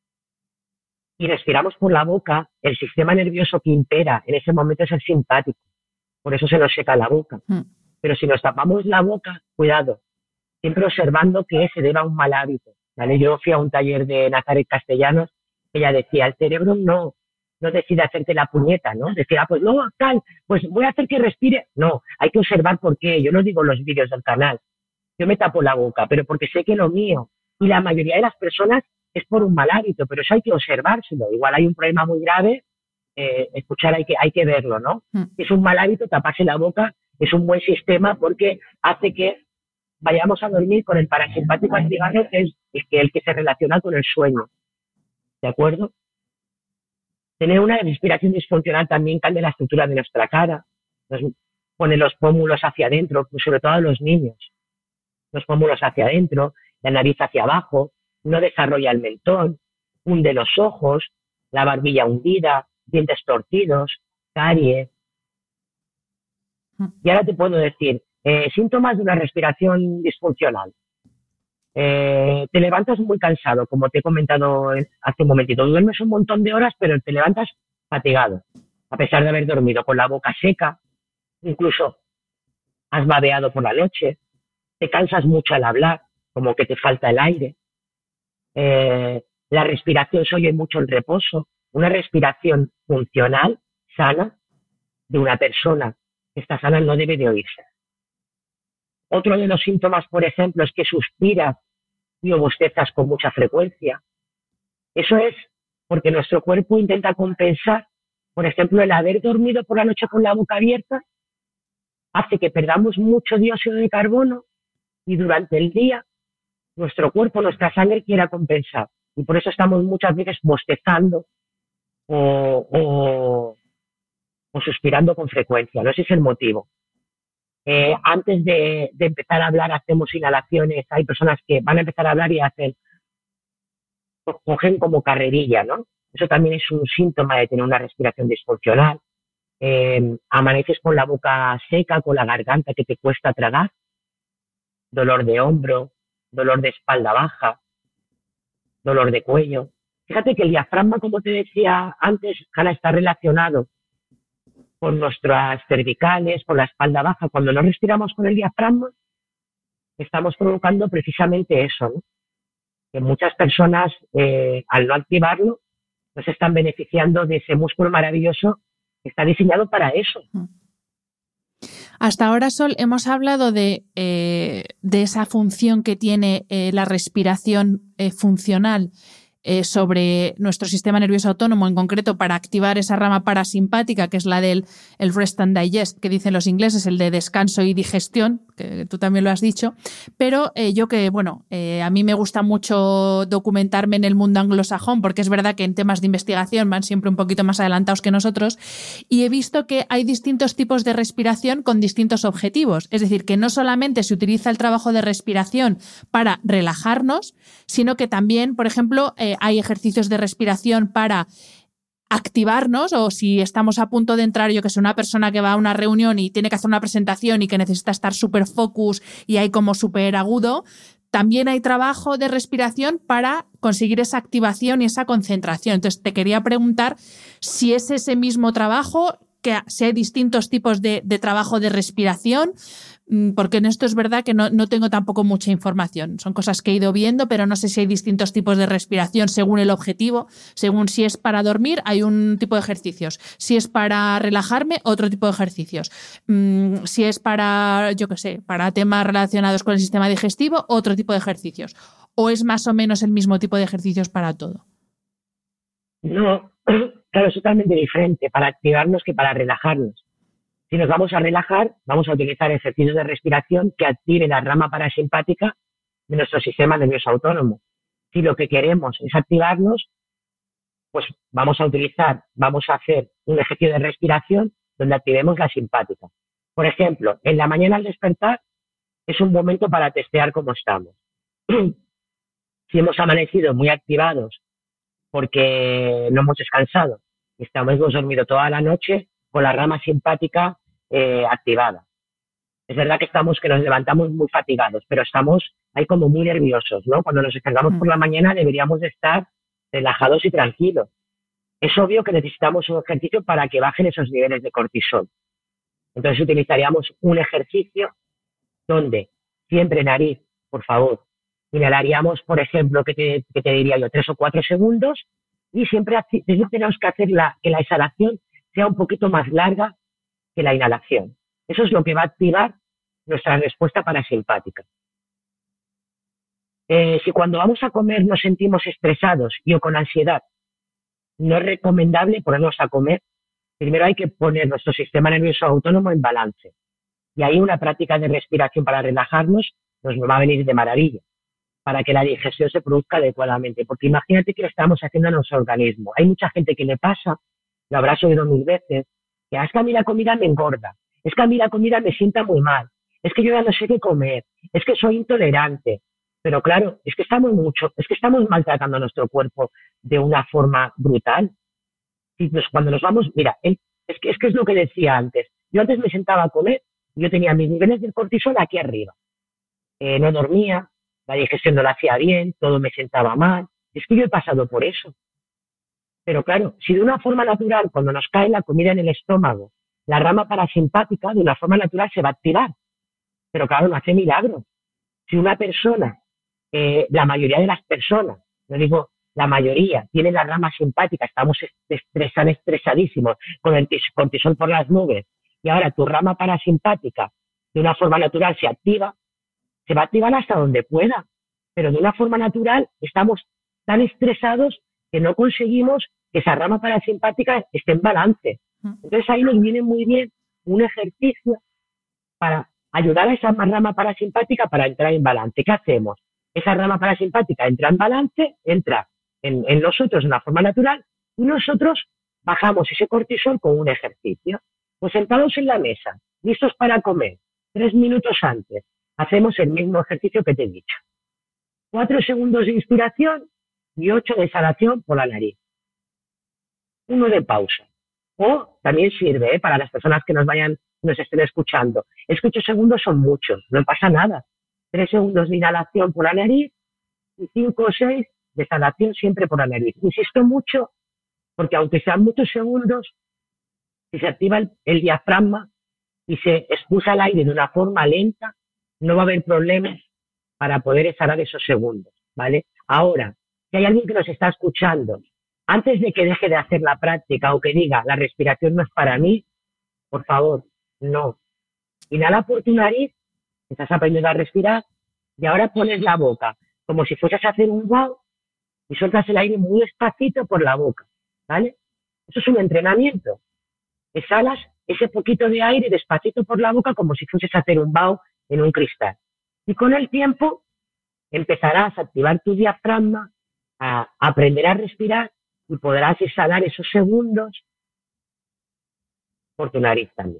Speaker 8: y respiramos por la boca, el sistema nervioso que impera en ese momento es el simpático. Por eso se nos seca la boca. Mm. Pero si nos tapamos la boca, cuidado, siempre observando que se deba a un mal hábito. ¿Vale? Yo fui a un taller de Nazaret Castellanos, ella decía, el cerebro no, no decide hacerte la puñeta, ¿no? Decía, ah, pues no, tal, pues voy a hacer que respire. No, hay que observar por qué. Yo no digo en los vídeos del canal. Yo me tapo la boca, pero porque sé que lo mío y la mayoría de las personas es por un mal hábito, pero eso hay que observárselo. Igual hay un problema muy grave, eh, escuchar hay que, hay que verlo, ¿no? Mm. Es un mal hábito, taparse la boca es un buen sistema porque hace que vayamos a dormir con el parasimpático activado, que es el que, el que se relaciona con el sueño. ¿De acuerdo? Tener una respiración disfuncional también cambia la estructura de nuestra cara, nos pone los pómulos hacia adentro, sobre todo a los niños. Los pómulos hacia adentro, la nariz hacia abajo, no desarrolla el mentón, hunde los ojos, la barbilla hundida, dientes torcidos, caries. Y ahora te puedo decir, eh, síntomas de una respiración disfuncional. Eh, te levantas muy cansado, como te he comentado hace un momentito. Duermes un montón de horas, pero te levantas fatigado, a pesar de haber dormido con la boca seca. Incluso has babeado por la noche. Te cansas mucho al hablar, como que te falta el aire. Eh, la respiración se oye mucho en reposo. Una respiración funcional, sana, de una persona que está sana no debe de oírse. Otro de los síntomas, por ejemplo, es que suspiras y o bostezas con mucha frecuencia. Eso es porque nuestro cuerpo intenta compensar, por ejemplo, el haber dormido por la noche con la boca abierta hace que perdamos mucho dióxido de carbono y durante el día nuestro cuerpo, nuestra sangre quiera compensar. Y por eso estamos muchas veces bostezando o, o, o suspirando con frecuencia. No ese es el motivo. Eh, antes de, de empezar a hablar hacemos inhalaciones. Hay personas que van a empezar a hablar y hacen, cogen como carrerilla, ¿no? Eso también es un síntoma de tener una respiración disfuncional. Eh, amaneces con la boca seca, con la garganta que te cuesta tragar, dolor de hombro, dolor de espalda baja, dolor de cuello. Fíjate que el diafragma, como te decía antes, Hanna, está relacionado con nuestras cervicales, con la espalda baja. Cuando no respiramos con el diafragma, estamos provocando precisamente eso, ¿no? Que muchas personas, eh, al no activarlo, no se están beneficiando de ese músculo maravilloso que está diseñado para eso.
Speaker 5: Hasta ahora, Sol, hemos hablado de, eh, de esa función que tiene eh, la respiración eh, funcional eh, sobre nuestro sistema nervioso autónomo, en concreto para activar esa rama parasimpática, que es la del el rest and digest, que dicen los ingleses, el de descanso y digestión, que tú también lo has dicho. Pero eh, yo que, bueno, eh, a mí me gusta mucho documentarme en el mundo anglosajón, porque es verdad que en temas de investigación van siempre un poquito más adelantados que nosotros, y he visto que hay distintos tipos de respiración con distintos objetivos. Es decir, que no solamente se utiliza el trabajo de respiración para relajarnos, sino que también, por ejemplo, eh, hay ejercicios de respiración para activarnos, o si estamos a punto de entrar, yo que sé, una persona que va a una reunión y tiene que hacer una presentación y que necesita estar súper focus y hay como súper agudo, también hay trabajo de respiración para conseguir esa activación y esa concentración. Entonces te quería preguntar si es ese mismo trabajo, que si hay distintos tipos de, de trabajo de respiración, porque en esto es verdad que no, no tengo tampoco mucha información. Son cosas que he ido viendo, pero no sé si hay distintos tipos de respiración según el objetivo. Según si es para dormir, hay un tipo de ejercicios. Si es para relajarme, otro tipo de ejercicios. Mm, si es para, yo qué sé, para temas relacionados con el sistema digestivo, otro tipo de ejercicios. ¿O es más o menos el mismo tipo de ejercicios para todo?
Speaker 8: No, claro, es totalmente diferente para activarnos que para relajarnos. Si nos vamos a relajar, vamos a utilizar ejercicios de respiración que activen la rama parasimpática de nuestro sistema nervioso autónomo. Si lo que queremos es activarnos, pues vamos a utilizar, vamos a hacer un ejercicio de respiración donde activemos la simpática. Por ejemplo, en la mañana al despertar es un momento para testear cómo estamos. Si hemos amanecido muy activados porque no hemos descansado y estamos, hemos dormido toda la noche con la rama simpática eh, activada. Es verdad que estamos, que nos levantamos muy fatigados, pero estamos ahí como muy nerviosos, ¿no? Cuando nos descargamos por la mañana deberíamos de estar relajados y tranquilos. Es obvio que necesitamos un ejercicio para que bajen esos niveles de cortisol. Entonces utilizaríamos un ejercicio donde siempre nariz, por favor, inhalaríamos, por ejemplo, que te, que te diría yo, tres o cuatro segundos, y siempre, siempre tenemos que hacer la, que la exhalación sea un poquito más larga que la inhalación. Eso es lo que va a activar nuestra respuesta parasimpática. Eh, si cuando vamos a comer nos sentimos estresados y o con ansiedad, no es recomendable ponernos a comer. Primero hay que poner nuestro sistema nervioso autónomo en balance. Y hay una práctica de respiración para relajarnos nos va a venir de maravilla para que la digestión se produzca adecuadamente. Porque imagínate que lo estamos haciendo a nuestro organismo. Hay mucha gente que le pasa, lo habrás oído mil veces, que es que a mí la comida me engorda, es que a mí la comida me sienta muy mal, es que yo ya no sé qué comer, es que soy intolerante. Pero claro, es que estamos mucho, es que estamos maltratando a nuestro cuerpo de una forma brutal. Y pues cuando nos vamos, mira, es que, es que es lo que decía antes. Yo antes me sentaba a comer, yo tenía mis niveles de cortisol aquí arriba. Eh, no dormía, la digestión no la hacía bien, todo me sentaba mal. Es que yo he pasado por eso. Pero claro, si de una forma natural, cuando nos cae la comida en el estómago, la rama parasimpática de una forma natural se va a activar. Pero claro, no hace milagros. Si una persona, eh, la mayoría de las personas, no digo la mayoría, tiene la rama simpática, estamos estresan, estresadísimos, con el cortisol por las nubes, y ahora tu rama parasimpática de una forma natural se activa, se va a activar hasta donde pueda, pero de una forma natural estamos tan estresados que no conseguimos que esa rama parasimpática esté en balance. Entonces ahí nos viene muy bien un ejercicio para ayudar a esa rama parasimpática para entrar en balance. ¿Qué hacemos? Esa rama parasimpática entra en balance, entra en, en nosotros de una forma natural y nosotros bajamos ese cortisol con un ejercicio. Pues sentados en la mesa, listos para comer, tres minutos antes, hacemos el mismo ejercicio que te he dicho. Cuatro segundos de inspiración y ocho de exhalación por la nariz. Uno de pausa. O también sirve ¿eh? para las personas que nos vayan, nos estén escuchando. Es que ocho segundos son muchos, no pasa nada. Tres segundos de inhalación por la nariz y cinco o seis de exhalación siempre por la nariz. Insisto mucho porque aunque sean muchos segundos, si se activa el, el diafragma y se expulsa el aire de una forma lenta, no va a haber problemas para poder exhalar esos segundos, ¿vale? Ahora, si hay alguien que nos está escuchando, antes de que deje de hacer la práctica o que diga, la respiración no es para mí, por favor, no. Inhala por tu nariz, estás aprendiendo a respirar, y ahora pones la boca como si fueras a hacer un wow y sueltas el aire muy despacito por la boca, ¿vale? Eso es un entrenamiento. Exhalas ese poquito de aire despacito por la boca como si fueses a hacer un wow en un cristal. Y con el tiempo empezarás a activar tu diafragma, a aprender a respirar y podrás exhalar esos segundos por tu nariz también.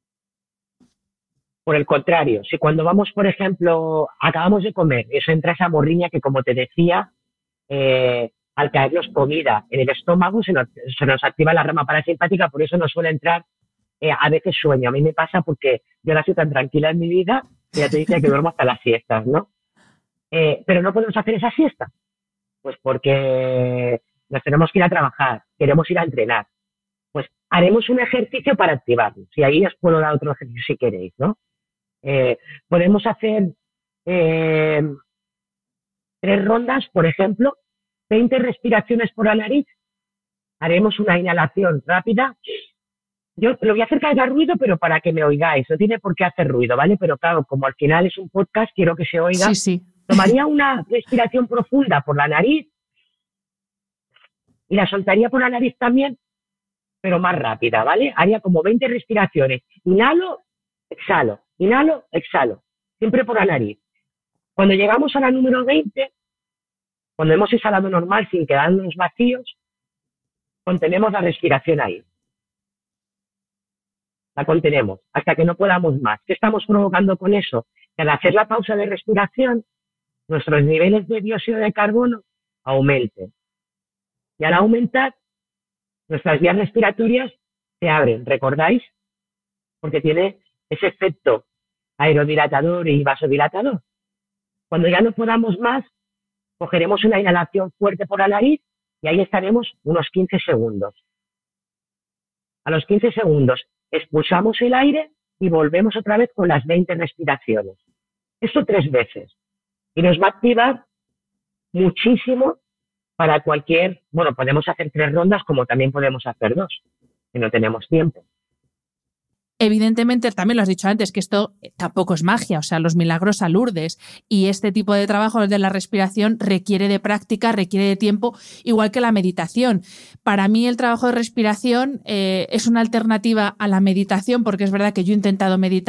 Speaker 8: Por el contrario, si cuando vamos, por ejemplo, acabamos de comer, eso entra esa morriña que, como te decía, eh, al caernos comida en el estómago se nos, se nos activa la rama parasimpática, por eso nos suele entrar eh, a veces sueño. A mí me pasa porque yo ahora estoy tan tranquila en mi vida que ya te decía que duermo hasta las siestas, ¿no? Eh, pero no podemos hacer esa siesta, pues porque nos tenemos que ir a trabajar, queremos ir a entrenar. Pues haremos un ejercicio para activarnos. Y ahí os puedo dar otro ejercicio si queréis, ¿no? Eh, podemos hacer eh, tres rondas, por ejemplo, veinte respiraciones por la nariz. Haremos una inhalación rápida. Yo lo voy a hacer que haga ruido, pero para que me oigáis. No tiene por qué hacer ruido, ¿vale? Pero claro, como al final es un podcast, quiero que se oiga.
Speaker 5: Sí, sí.
Speaker 8: Tomaría una respiración profunda por la nariz y la soltaría por la nariz también, pero más rápida, ¿vale? Haría como veinte respiraciones. Inhalo, exhalo, inhalo, exhalo. Siempre por la nariz. Cuando llegamos a la número veinte, cuando hemos exhalado normal sin quedarnos vacíos, contenemos la respiración ahí. La contenemos hasta que no podamos más. ¿Qué estamos provocando con eso? Que al hacer la pausa de respiración, nuestros niveles de dióxido de carbono aumenten. Y al aumentar, nuestras vías respiratorias se abren, ¿recordáis? Porque tiene ese efecto aerodilatador y vasodilatador. Cuando ya no podamos más, cogeremos una inhalación fuerte por la nariz y ahí estaremos unos quince segundos. A los quince segundos expulsamos el aire y volvemos otra vez con las veinte respiraciones. Esto tres veces. Y nos va a activar muchísimo para cualquier... Bueno, podemos hacer tres rondas como también podemos hacer dos, que no tenemos tiempo.
Speaker 5: Evidentemente, también lo has dicho antes, que esto tampoco es magia, o sea, los milagros a Lourdes, y este tipo de trabajo, el de la respiración, requiere de práctica, requiere de tiempo, igual que la meditación. Para mí el trabajo de respiración eh, es una alternativa a la meditación, porque es verdad que yo he intentado meditar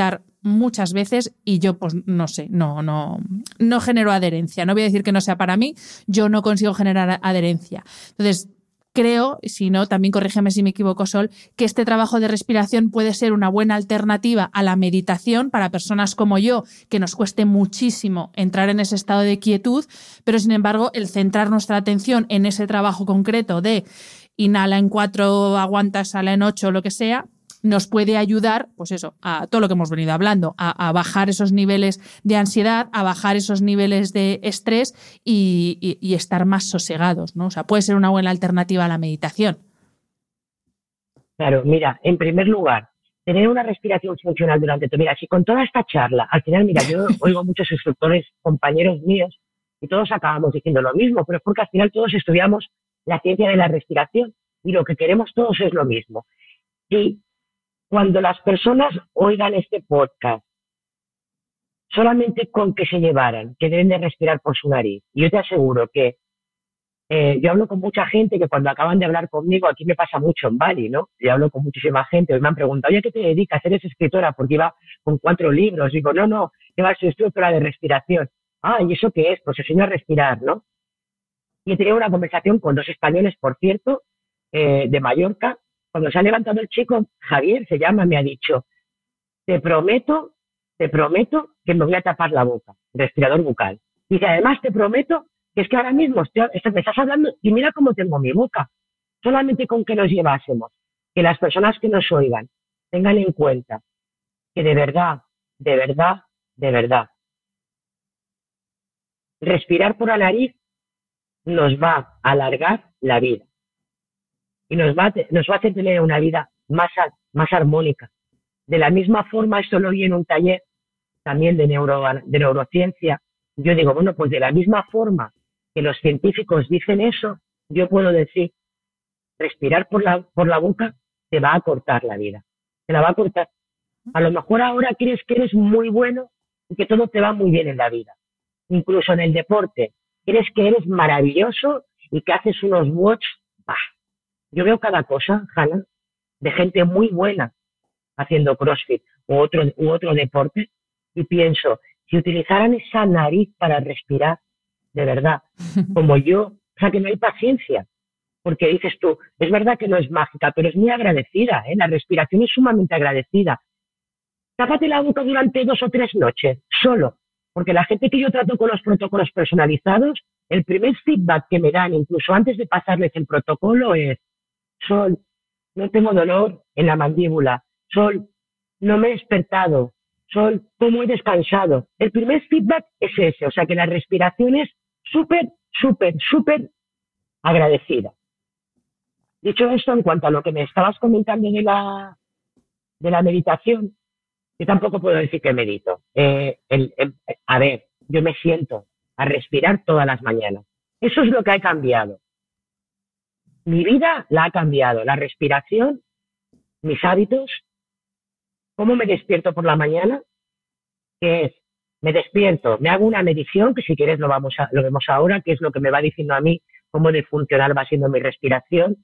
Speaker 5: muchas veces y yo pues no sé, no, no, no genero adherencia. No voy a decir que no sea para mí, yo no consigo generar adherencia. Entonces, creo, si no, también corrígeme si me equivoco, Sol, que este trabajo de respiración puede ser una buena alternativa a la meditación para personas como yo, que nos cueste muchísimo entrar en ese estado de quietud, pero sin embargo el centrar nuestra atención en ese trabajo concreto de inhala en cuatro, aguanta, exhala en ocho, lo que sea, nos puede ayudar, pues eso, a todo lo que hemos venido hablando, a, a bajar esos niveles de ansiedad, a bajar esos niveles de estrés y, y, y estar más sosegados, ¿no? O sea, puede ser una buena alternativa a la meditación.
Speaker 8: Claro, mira, en primer lugar, tener una respiración funcional durante todo. Mira, si con toda esta charla, al final, mira, yo oigo muchos instructores, compañeros míos, y todos acabamos diciendo lo mismo, pero es porque al final todos estudiamos la ciencia de la respiración y lo que queremos todos es lo mismo. Y cuando las personas oigan este podcast, solamente con que se llevaran, que deben de respirar por su nariz, y yo te aseguro que eh, yo hablo con mucha gente que cuando acaban de hablar conmigo, aquí me pasa mucho en Bali, ¿no? Yo hablo con muchísima gente, hoy me han preguntado, oye, ¿qué te dedicas? ¿Eres escritora? Porque iba con cuatro libros. Digo, no, no, lleva soy instructora de respiración. Ah, ¿y eso qué es? Pues enseño a respirar, ¿no? Y he tenido una conversación con dos españoles, por cierto, eh, de Mallorca. Cuando se ha levantado el chico, Javier se llama, me ha dicho, te prometo, te prometo que me voy a tapar la boca, respirador bucal. Dice, además te prometo que es que ahora mismo estoy, me estás hablando y mira cómo tengo mi boca. Solamente con que nos llevásemos, que las personas que nos oigan tengan en cuenta que de verdad, de verdad, de verdad, respirar por la nariz nos va a alargar la vida. Y nos va, a, nos va a hacer tener una vida más, más armónica. De la misma forma, esto lo oí en un taller también de, neuro, de neurociencia. Yo digo, bueno, pues de la misma forma que los científicos dicen eso, yo puedo decir, respirar por la, por la boca te va a cortar la vida. Te la va a cortar. A lo mejor ahora crees que eres muy bueno y que todo te va muy bien en la vida. Incluso en el deporte. Crees que eres maravilloso y que haces unos watts. Bah. Yo veo cada cosa, Hanna, de gente muy buena haciendo CrossFit u otro, u otro deporte y pienso, si utilizaran esa nariz para respirar, de verdad, como yo, o sea, que no hay paciencia, porque dices tú, es verdad que no es mágica, pero es muy agradecida, ¿eh? La respiración es sumamente agradecida. Tápate la boca durante dos o tres noches, solo, porque la gente que yo trato con los protocolos personalizados, el primer feedback que me dan, incluso antes de pasarles el protocolo, es, Sol, no tengo dolor en la mandíbula. Sol, no me he despertado. Sol, ¿cómo he descansado? El primer feedback es ese, o sea que la respiración es súper, súper, súper agradecida. Dicho esto, en cuanto a lo que me estabas comentando de la, de la meditación, yo tampoco puedo decir que medito. Eh, el, el, a ver, yo me siento a respirar todas las mañanas. Eso es lo que ha cambiado. Mi vida la ha cambiado. La respiración, mis hábitos, cómo me despierto por la mañana, que es, me despierto, me hago una medición, que si quieres lo, vamos a, lo vemos ahora, que es lo que me va diciendo a mí cómo de funcional va siendo mi respiración.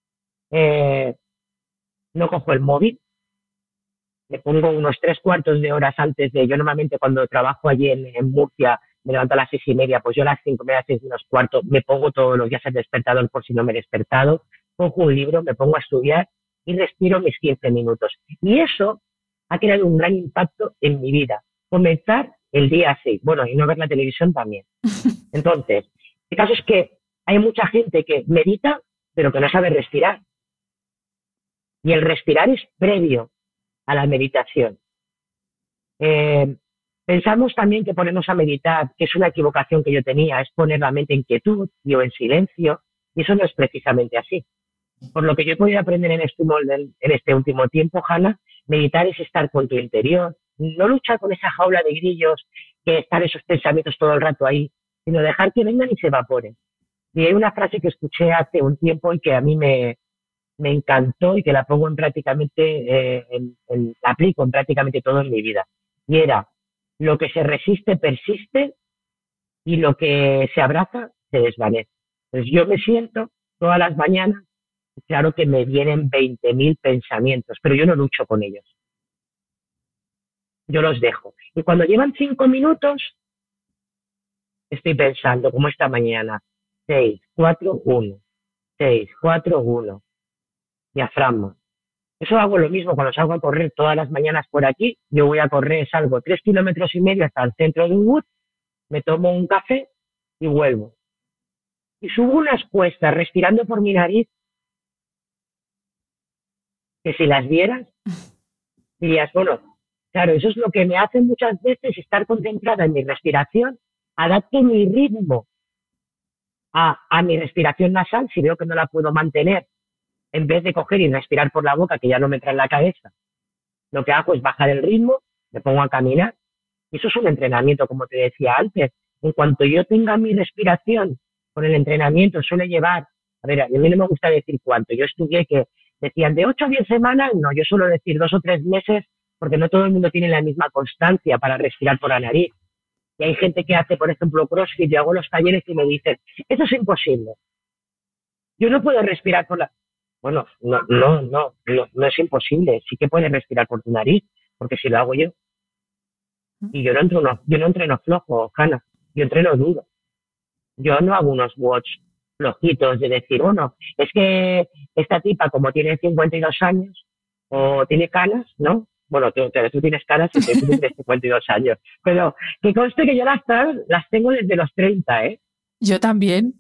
Speaker 8: Eh, no cojo el móvil, me pongo unos tres cuartos de horas antes de, yo normalmente cuando trabajo allí en, en Murcia, me levanto a las seis y media, pues yo a las cinco, media, seis menos cuarto, me pongo todos los días el despertador por si no me he despertado, cojo un libro, me pongo a estudiar y respiro mis quince minutos. Y eso ha creado un gran impacto en mi vida. Comenzar el día así, bueno, y no ver la televisión también. Entonces, el caso es que hay mucha gente que medita, pero que no sabe respirar. Y el respirar es previo a la meditación. Eh, pensamos también que ponernos a meditar, que es una equivocación que yo tenía, es poner la mente en quietud y o en silencio, y eso no es precisamente así. Por lo que yo he podido aprender en este, en este último tiempo, Hanna, meditar es estar con tu interior, no luchar con esa jaula de grillos, que están esos pensamientos todo el rato ahí, sino dejar que vengan y se evaporen. Y hay una frase que escuché hace un tiempo y que a mí me, me encantó y que la pongo en prácticamente, eh, en, en, la aplico en prácticamente todo en mi vida. Y era, lo que se resiste persiste y lo que se abraza se desvanece. Entonces yo me siento todas las mañanas, claro que me vienen veinte mil pensamientos, pero yo no lucho con ellos. yo los dejo. Y cuando llevan cinco minutos, estoy pensando, como esta mañana, seis, cuatro, uno, seis, cuatro, uno, diafragma. Eso hago lo mismo cuando salgo a correr todas las mañanas por aquí. Yo voy a correr, salgo tres kilómetros y medio hasta el centro de Ubud, me tomo un café y vuelvo. Y subo unas cuestas respirando por mi nariz que si las vieras, dirías, bueno, claro, eso es lo que me hace muchas veces estar concentrada en mi respiración, adapto mi ritmo a, a mi respiración nasal, si veo que no la puedo mantener, en vez de coger y respirar por la boca, que ya no me trae en la cabeza, lo que hago es bajar el ritmo, me pongo a caminar, y eso es un entrenamiento, como te decía antes. En cuanto yo tenga mi respiración con el entrenamiento, suele llevar, a ver, a mí no me gusta decir cuánto, yo estudié que decían de ocho a diez semanas, no, yo suelo decir dos o tres meses, porque no todo el mundo tiene la misma constancia para respirar por la nariz. Y hay gente que hace, por ejemplo, CrossFit, yo hago los talleres y me dicen, eso es imposible. Yo no puedo respirar por la... Bueno, no, no, no, no, no es imposible. Sí que puedes respirar por tu nariz, porque si lo hago yo. Y yo no entreno, yo no entreno flojo, Hanna. Yo entreno duro. Yo no hago unos watch flojitos de decir, bueno, es que esta tipa como tiene cincuenta y dos años o tiene canas, ¿no? Bueno, tú, tú tienes canas y tú tienes cincuenta y dos años. Pero que conste que yo las, las tengo desde los treinta, ¿eh?
Speaker 5: Yo también.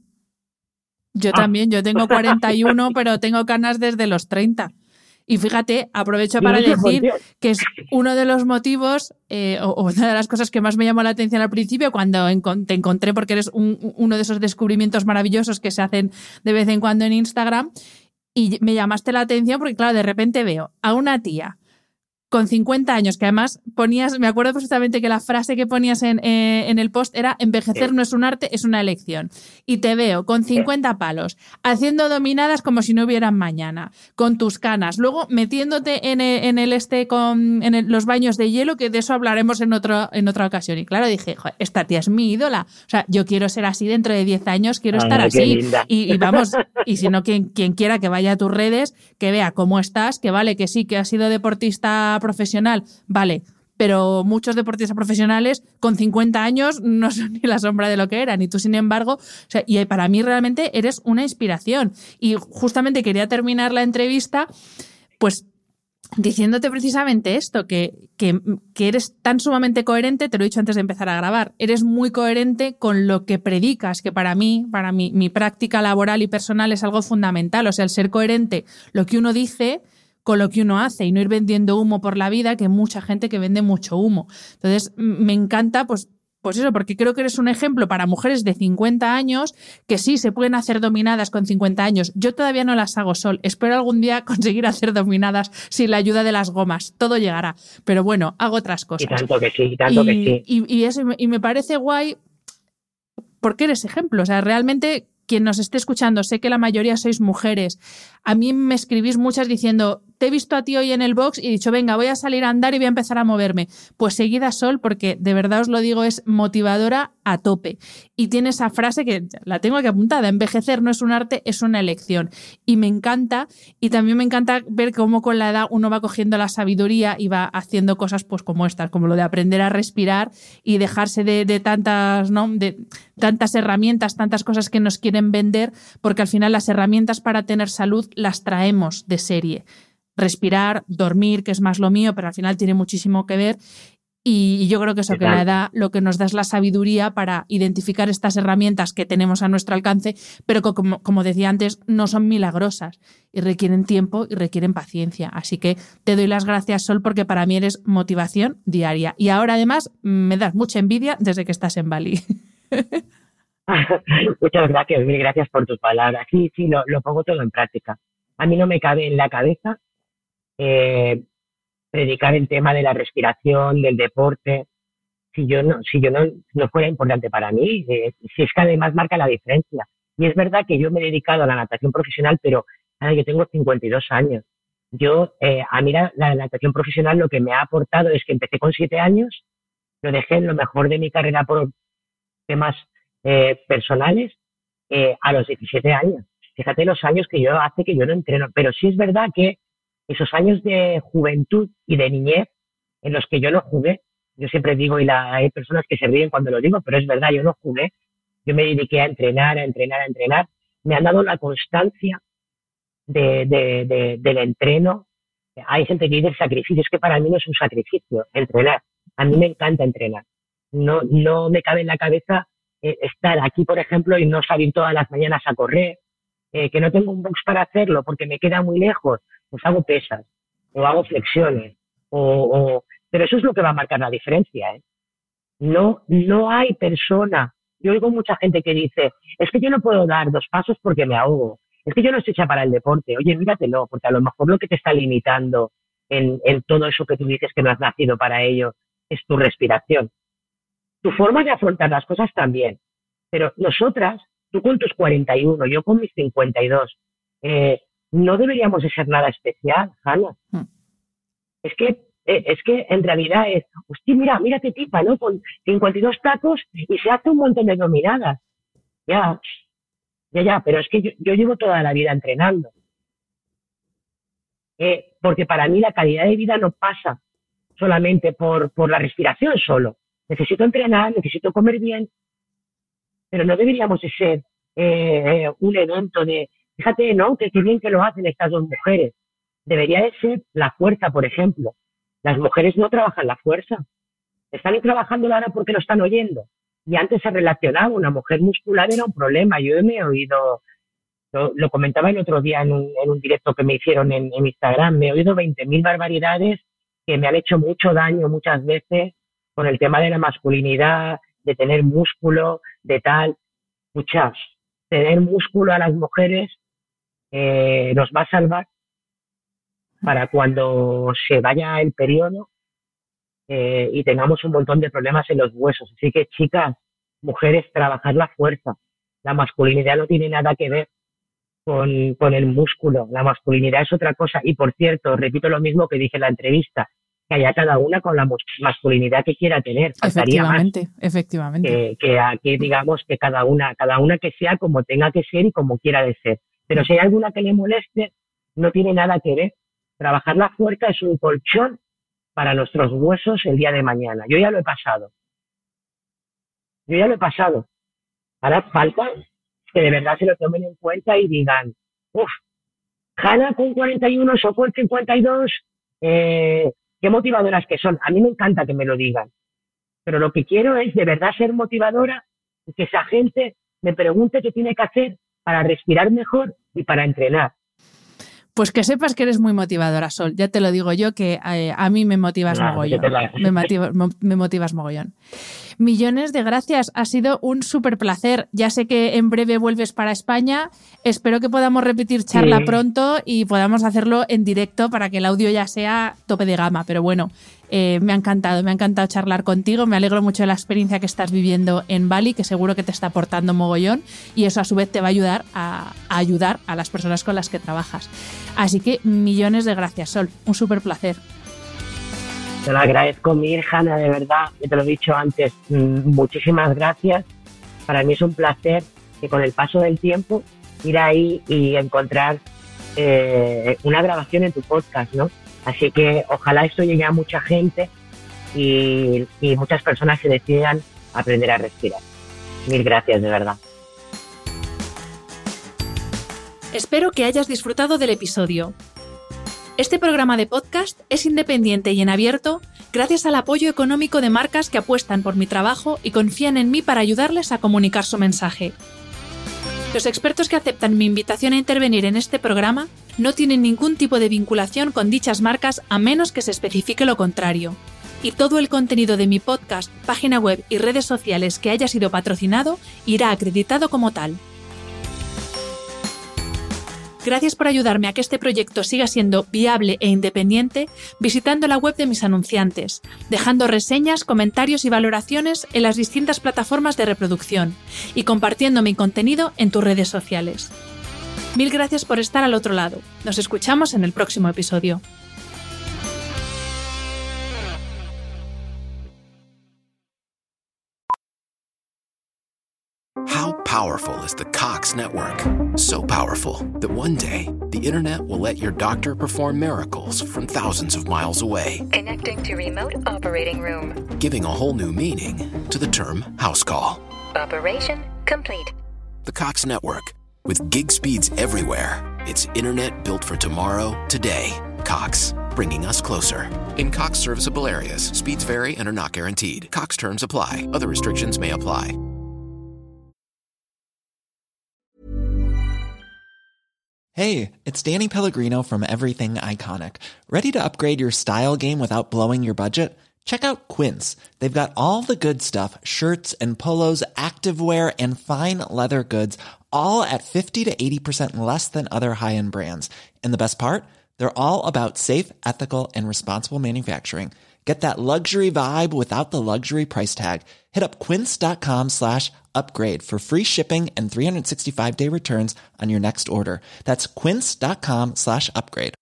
Speaker 5: Yo ah. también. Yo tengo cuarenta y uno, pero tengo canas desde los treinta. Y fíjate, aprovecho para decir que es uno de los motivos eh, o, o una de las cosas que más me llamó la atención al principio cuando encont- te encontré, porque eres un, uno de esos descubrimientos maravillosos que se hacen de vez en cuando en Instagram, y me llamaste la atención porque, claro, de repente veo a una tía con cincuenta años, que además ponías, me acuerdo perfectamente que la frase que ponías en, eh, en el post era envejecer sí. no es un arte, es una elección. Y te veo con cincuenta palos, haciendo dominadas como si no hubieran mañana, con tus canas, luego metiéndote en el, en el este con en el, los baños de hielo, que de eso hablaremos en, otro, en otra ocasión. Y claro, dije, joder, esta tía es mi ídola. O sea, yo quiero ser así dentro de diez años, quiero
Speaker 8: Ay,
Speaker 5: estar así. Y, y vamos, y si no, quien, quien quiera que vaya a tus redes, que vea cómo estás, que vale, que sí, que has sido deportista profesional, vale, pero muchos deportistas profesionales con cincuenta años no son ni la sombra de lo que eran, y tú, sin embargo, o sea, y para mí realmente eres una inspiración. Y justamente quería terminar la entrevista pues diciéndote precisamente esto, que, que, que eres tan sumamente coherente, te lo he dicho antes de empezar a grabar, eres muy coherente con lo que predicas, que para mí, para mí, mi práctica laboral y personal es algo fundamental. O sea, el ser coherente, lo que uno dice con lo que uno hace, y no ir vendiendo humo por la vida, que hay mucha gente que vende mucho humo. Entonces, me encanta, pues, pues eso, porque creo que eres un ejemplo para mujeres de cincuenta años, que sí, se pueden hacer dominadas con cincuenta años. Yo todavía no las hago sol. Espero algún día conseguir hacer dominadas sin la ayuda de las gomas. Todo llegará. Pero bueno, hago otras cosas.
Speaker 8: Y tanto que sí, y tanto
Speaker 5: y,
Speaker 8: que sí.
Speaker 5: Y, y, eso, y me parece guay porque eres ejemplo. O sea, realmente, quien nos esté escuchando, sé que la mayoría sois mujeres. A mí me escribís muchas diciendo, te he visto a ti hoy en el box y he dicho, venga, voy a salir a andar y voy a empezar a moverme. Pues seguid a Sol, porque de verdad os lo digo, es motivadora a tope. Y tiene esa frase que la tengo aquí apuntada, envejecer no es un arte, es una elección. Y me encanta, y también me encanta ver cómo con la edad uno va cogiendo la sabiduría y va haciendo cosas pues como estas, como lo de aprender a respirar y dejarse de, de tantas, ¿no? de tantas herramientas, tantas cosas que nos quieren vender, porque al final las herramientas para tener salud las traemos de serie. Respirar, dormir, que es más lo mío, pero al final tiene muchísimo que ver. Y yo creo que eso, que la edad lo que nos da es la sabiduría para identificar estas herramientas que tenemos a nuestro alcance, pero que, como, como decía antes, no son milagrosas y requieren tiempo y requieren paciencia. Así que te doy las gracias, Sol, porque para mí eres motivación diaria. Y ahora, además, me das mucha envidia desde que estás en Bali.
Speaker 8: Muchas gracias, mil gracias por tus palabras. Sí, sí, lo, lo pongo todo en práctica. A mí no me cabe en la cabeza eh, predicar el tema de la respiración, del deporte, si yo no, si yo no, no fuera importante para mí, eh, si es que además marca la diferencia. Y es verdad que yo me he dedicado a la natación profesional, pero ahora yo tengo cincuenta y dos años. Yo, eh, a mí la, la natación profesional lo que me ha aportado es que empecé con siete años, lo dejé en lo mejor de mi carrera por temas eh, personales eh, a los diecisiete años. Fíjate los años que yo hace que yo no entreno, pero sí es verdad que esos años de juventud y de niñez en los que yo no jugué. Yo siempre digo, y la, hay personas que se ríen cuando lo digo, pero es verdad, yo no jugué. Yo me dediqué a entrenar, a entrenar, a entrenar. Me han dado la constancia de, de, de, del entreno. Hay gente que dice el sacrificio, es que para mí no es un sacrificio entrenar. A mí me encanta entrenar. No, no me cabe en la cabeza eh, estar aquí, por ejemplo, y no salir todas las mañanas a correr, eh, que no tengo un box para hacerlo porque me queda muy lejos, pues hago pesas, o hago flexiones, o, o... pero eso es lo que va a marcar la diferencia, ¿eh? No, no hay persona. Yo oigo mucha gente que dice, es que yo no puedo dar dos pasos porque me ahogo. Es que yo no estoy hecha para el deporte. Oye, míratelo, porque a lo mejor lo que te está limitando en, en todo eso que tú dices que no has nacido para ello es tu respiración. Tu forma de afrontar las cosas también. Pero nosotras, tú con tus cuarenta y uno, yo con mis cincuenta y dos, eh, no deberíamos de ser nada especial, Hanna. Mm. Es que, eh, es que en realidad es, hostia, mira, mira qué tipa, ¿no? Con cincuenta y dos tacos y se hace un montón de dominadas. Ya, ya, ya, pero es que yo, yo llevo toda la vida entrenando. Eh, porque para mí la calidad de vida no pasa solamente por, por la respiración solo. Necesito entrenar, necesito comer bien, pero no deberíamos de ser eh, un evento de, fíjate, ¿no? Que qué bien que lo hacen estas dos mujeres. Debería de ser la fuerza, por ejemplo. Las mujeres no trabajan la fuerza. Están trabajando ahora porque lo están oyendo. Y antes se relacionaba, una mujer muscular era un problema. Yo me he oído, lo, lo comentaba el otro día en un, en un directo que me hicieron en, en Instagram, me he oído veinte mil barbaridades que me han hecho mucho daño muchas veces con el tema de la masculinidad, de tener músculo, de tal. Escuchad, tener músculo a las mujeres eh, nos va a salvar para cuando se vaya el periodo eh, y tengamos un montón de problemas en los huesos. Así que, chicas, mujeres, trabajar la fuerza. La masculinidad no tiene nada que ver con, con el músculo. La masculinidad es otra cosa. Y, por cierto, repito lo mismo que dije en la entrevista, que haya cada una con la masculinidad que quiera tener. Faltaría
Speaker 5: efectivamente,
Speaker 8: más
Speaker 5: efectivamente.
Speaker 8: Que, que aquí digamos que cada una, cada una que sea como tenga que ser y como quiera de ser. Pero si hay alguna que le moleste, no tiene nada que ver. Trabajar la fuerza es un colchón para nuestros huesos el día de mañana. Yo ya lo he pasado. Yo ya lo he pasado. Ahora falta que de verdad se lo tomen en cuenta y digan, uff, Hanna con cuarenta y uno o con cincuenta y dos, eh, qué motivadoras que son. A mí me encanta que me lo digan. Pero lo que quiero es de verdad ser motivadora y que esa gente me pregunte qué tiene que hacer para respirar mejor y para entrenar.
Speaker 5: Pues que sepas que eres muy motivadora, Sol. Ya te lo digo yo, que eh, a mí me motivas no, mogollón. Me, motiva, me motivas mogollón. Millones de gracias. Ha sido un súper placer. Ya sé que en breve vuelves para España. Espero que podamos repetir charla sí. pronto y podamos hacerlo en directo para que el audio ya sea tope de gama. Pero bueno, eh, me ha encantado. Me ha encantado charlar contigo. Me alegro mucho de la experiencia que estás viviendo en Bali, que seguro que te está aportando mogollón. Y eso a su vez te va a ayudar a, a ayudar a las personas con las que trabajas. Así que millones de gracias, Sol. Un súper placer.
Speaker 8: Te lo agradezco mil, Hanna, de verdad. Yo te lo he dicho antes. Muchísimas gracias. Para mí es un placer que con el paso del tiempo ir ahí y encontrar eh, una grabación en tu podcast, ¿no? Así que ojalá esto llegue a mucha gente y, y muchas personas se decidan aprender a respirar. Mil gracias, de verdad.
Speaker 5: Espero que hayas disfrutado del episodio. Este programa de podcast es independiente y en abierto gracias al apoyo económico de marcas que apuestan por mi trabajo y confían en mí para ayudarles a comunicar su mensaje. Los expertos que aceptan mi invitación a intervenir en este programa no tienen ningún tipo de vinculación con dichas marcas a menos que se especifique lo contrario. Y todo el contenido de mi podcast, página web y redes sociales que haya sido patrocinado irá acreditado como tal. Gracias por ayudarme a que este proyecto siga siendo viable e independiente visitando la web de mis anunciantes, dejando reseñas, comentarios y valoraciones en las distintas plataformas de reproducción y compartiendo mi contenido en tus redes sociales. Mil gracias por estar al otro lado. Nos escuchamos en el próximo episodio.
Speaker 9: How
Speaker 1: powerful as the Cox network. So powerful that one day, the internet will let your doctor perform miracles from thousands of miles away.
Speaker 2: Connecting to remote operating room.
Speaker 1: Giving a whole new meaning to the term house call.
Speaker 2: Operation complete.
Speaker 1: The Cox network. With gig speeds everywhere, it's internet built for tomorrow, today. Cox, bringing us closer. In Cox serviceable areas, speeds vary and are not guaranteed. Cox terms apply. Other restrictions may apply.
Speaker 9: Hey, it's Danny Pellegrino from Everything Iconic. Ready to upgrade your style game without blowing your budget? Check out Quince. They've got all the good stuff, shirts and polos, activewear, and fine leather goods, all at fifty to eighty percent less than other high-end brands. And the best part? They're all about safe, ethical, and responsible manufacturing. Get that luxury vibe without the luxury price tag. Hit up quince.com slash upgrade for free shipping and three sixty-five day returns on your next order. That's quince.com slash upgrade.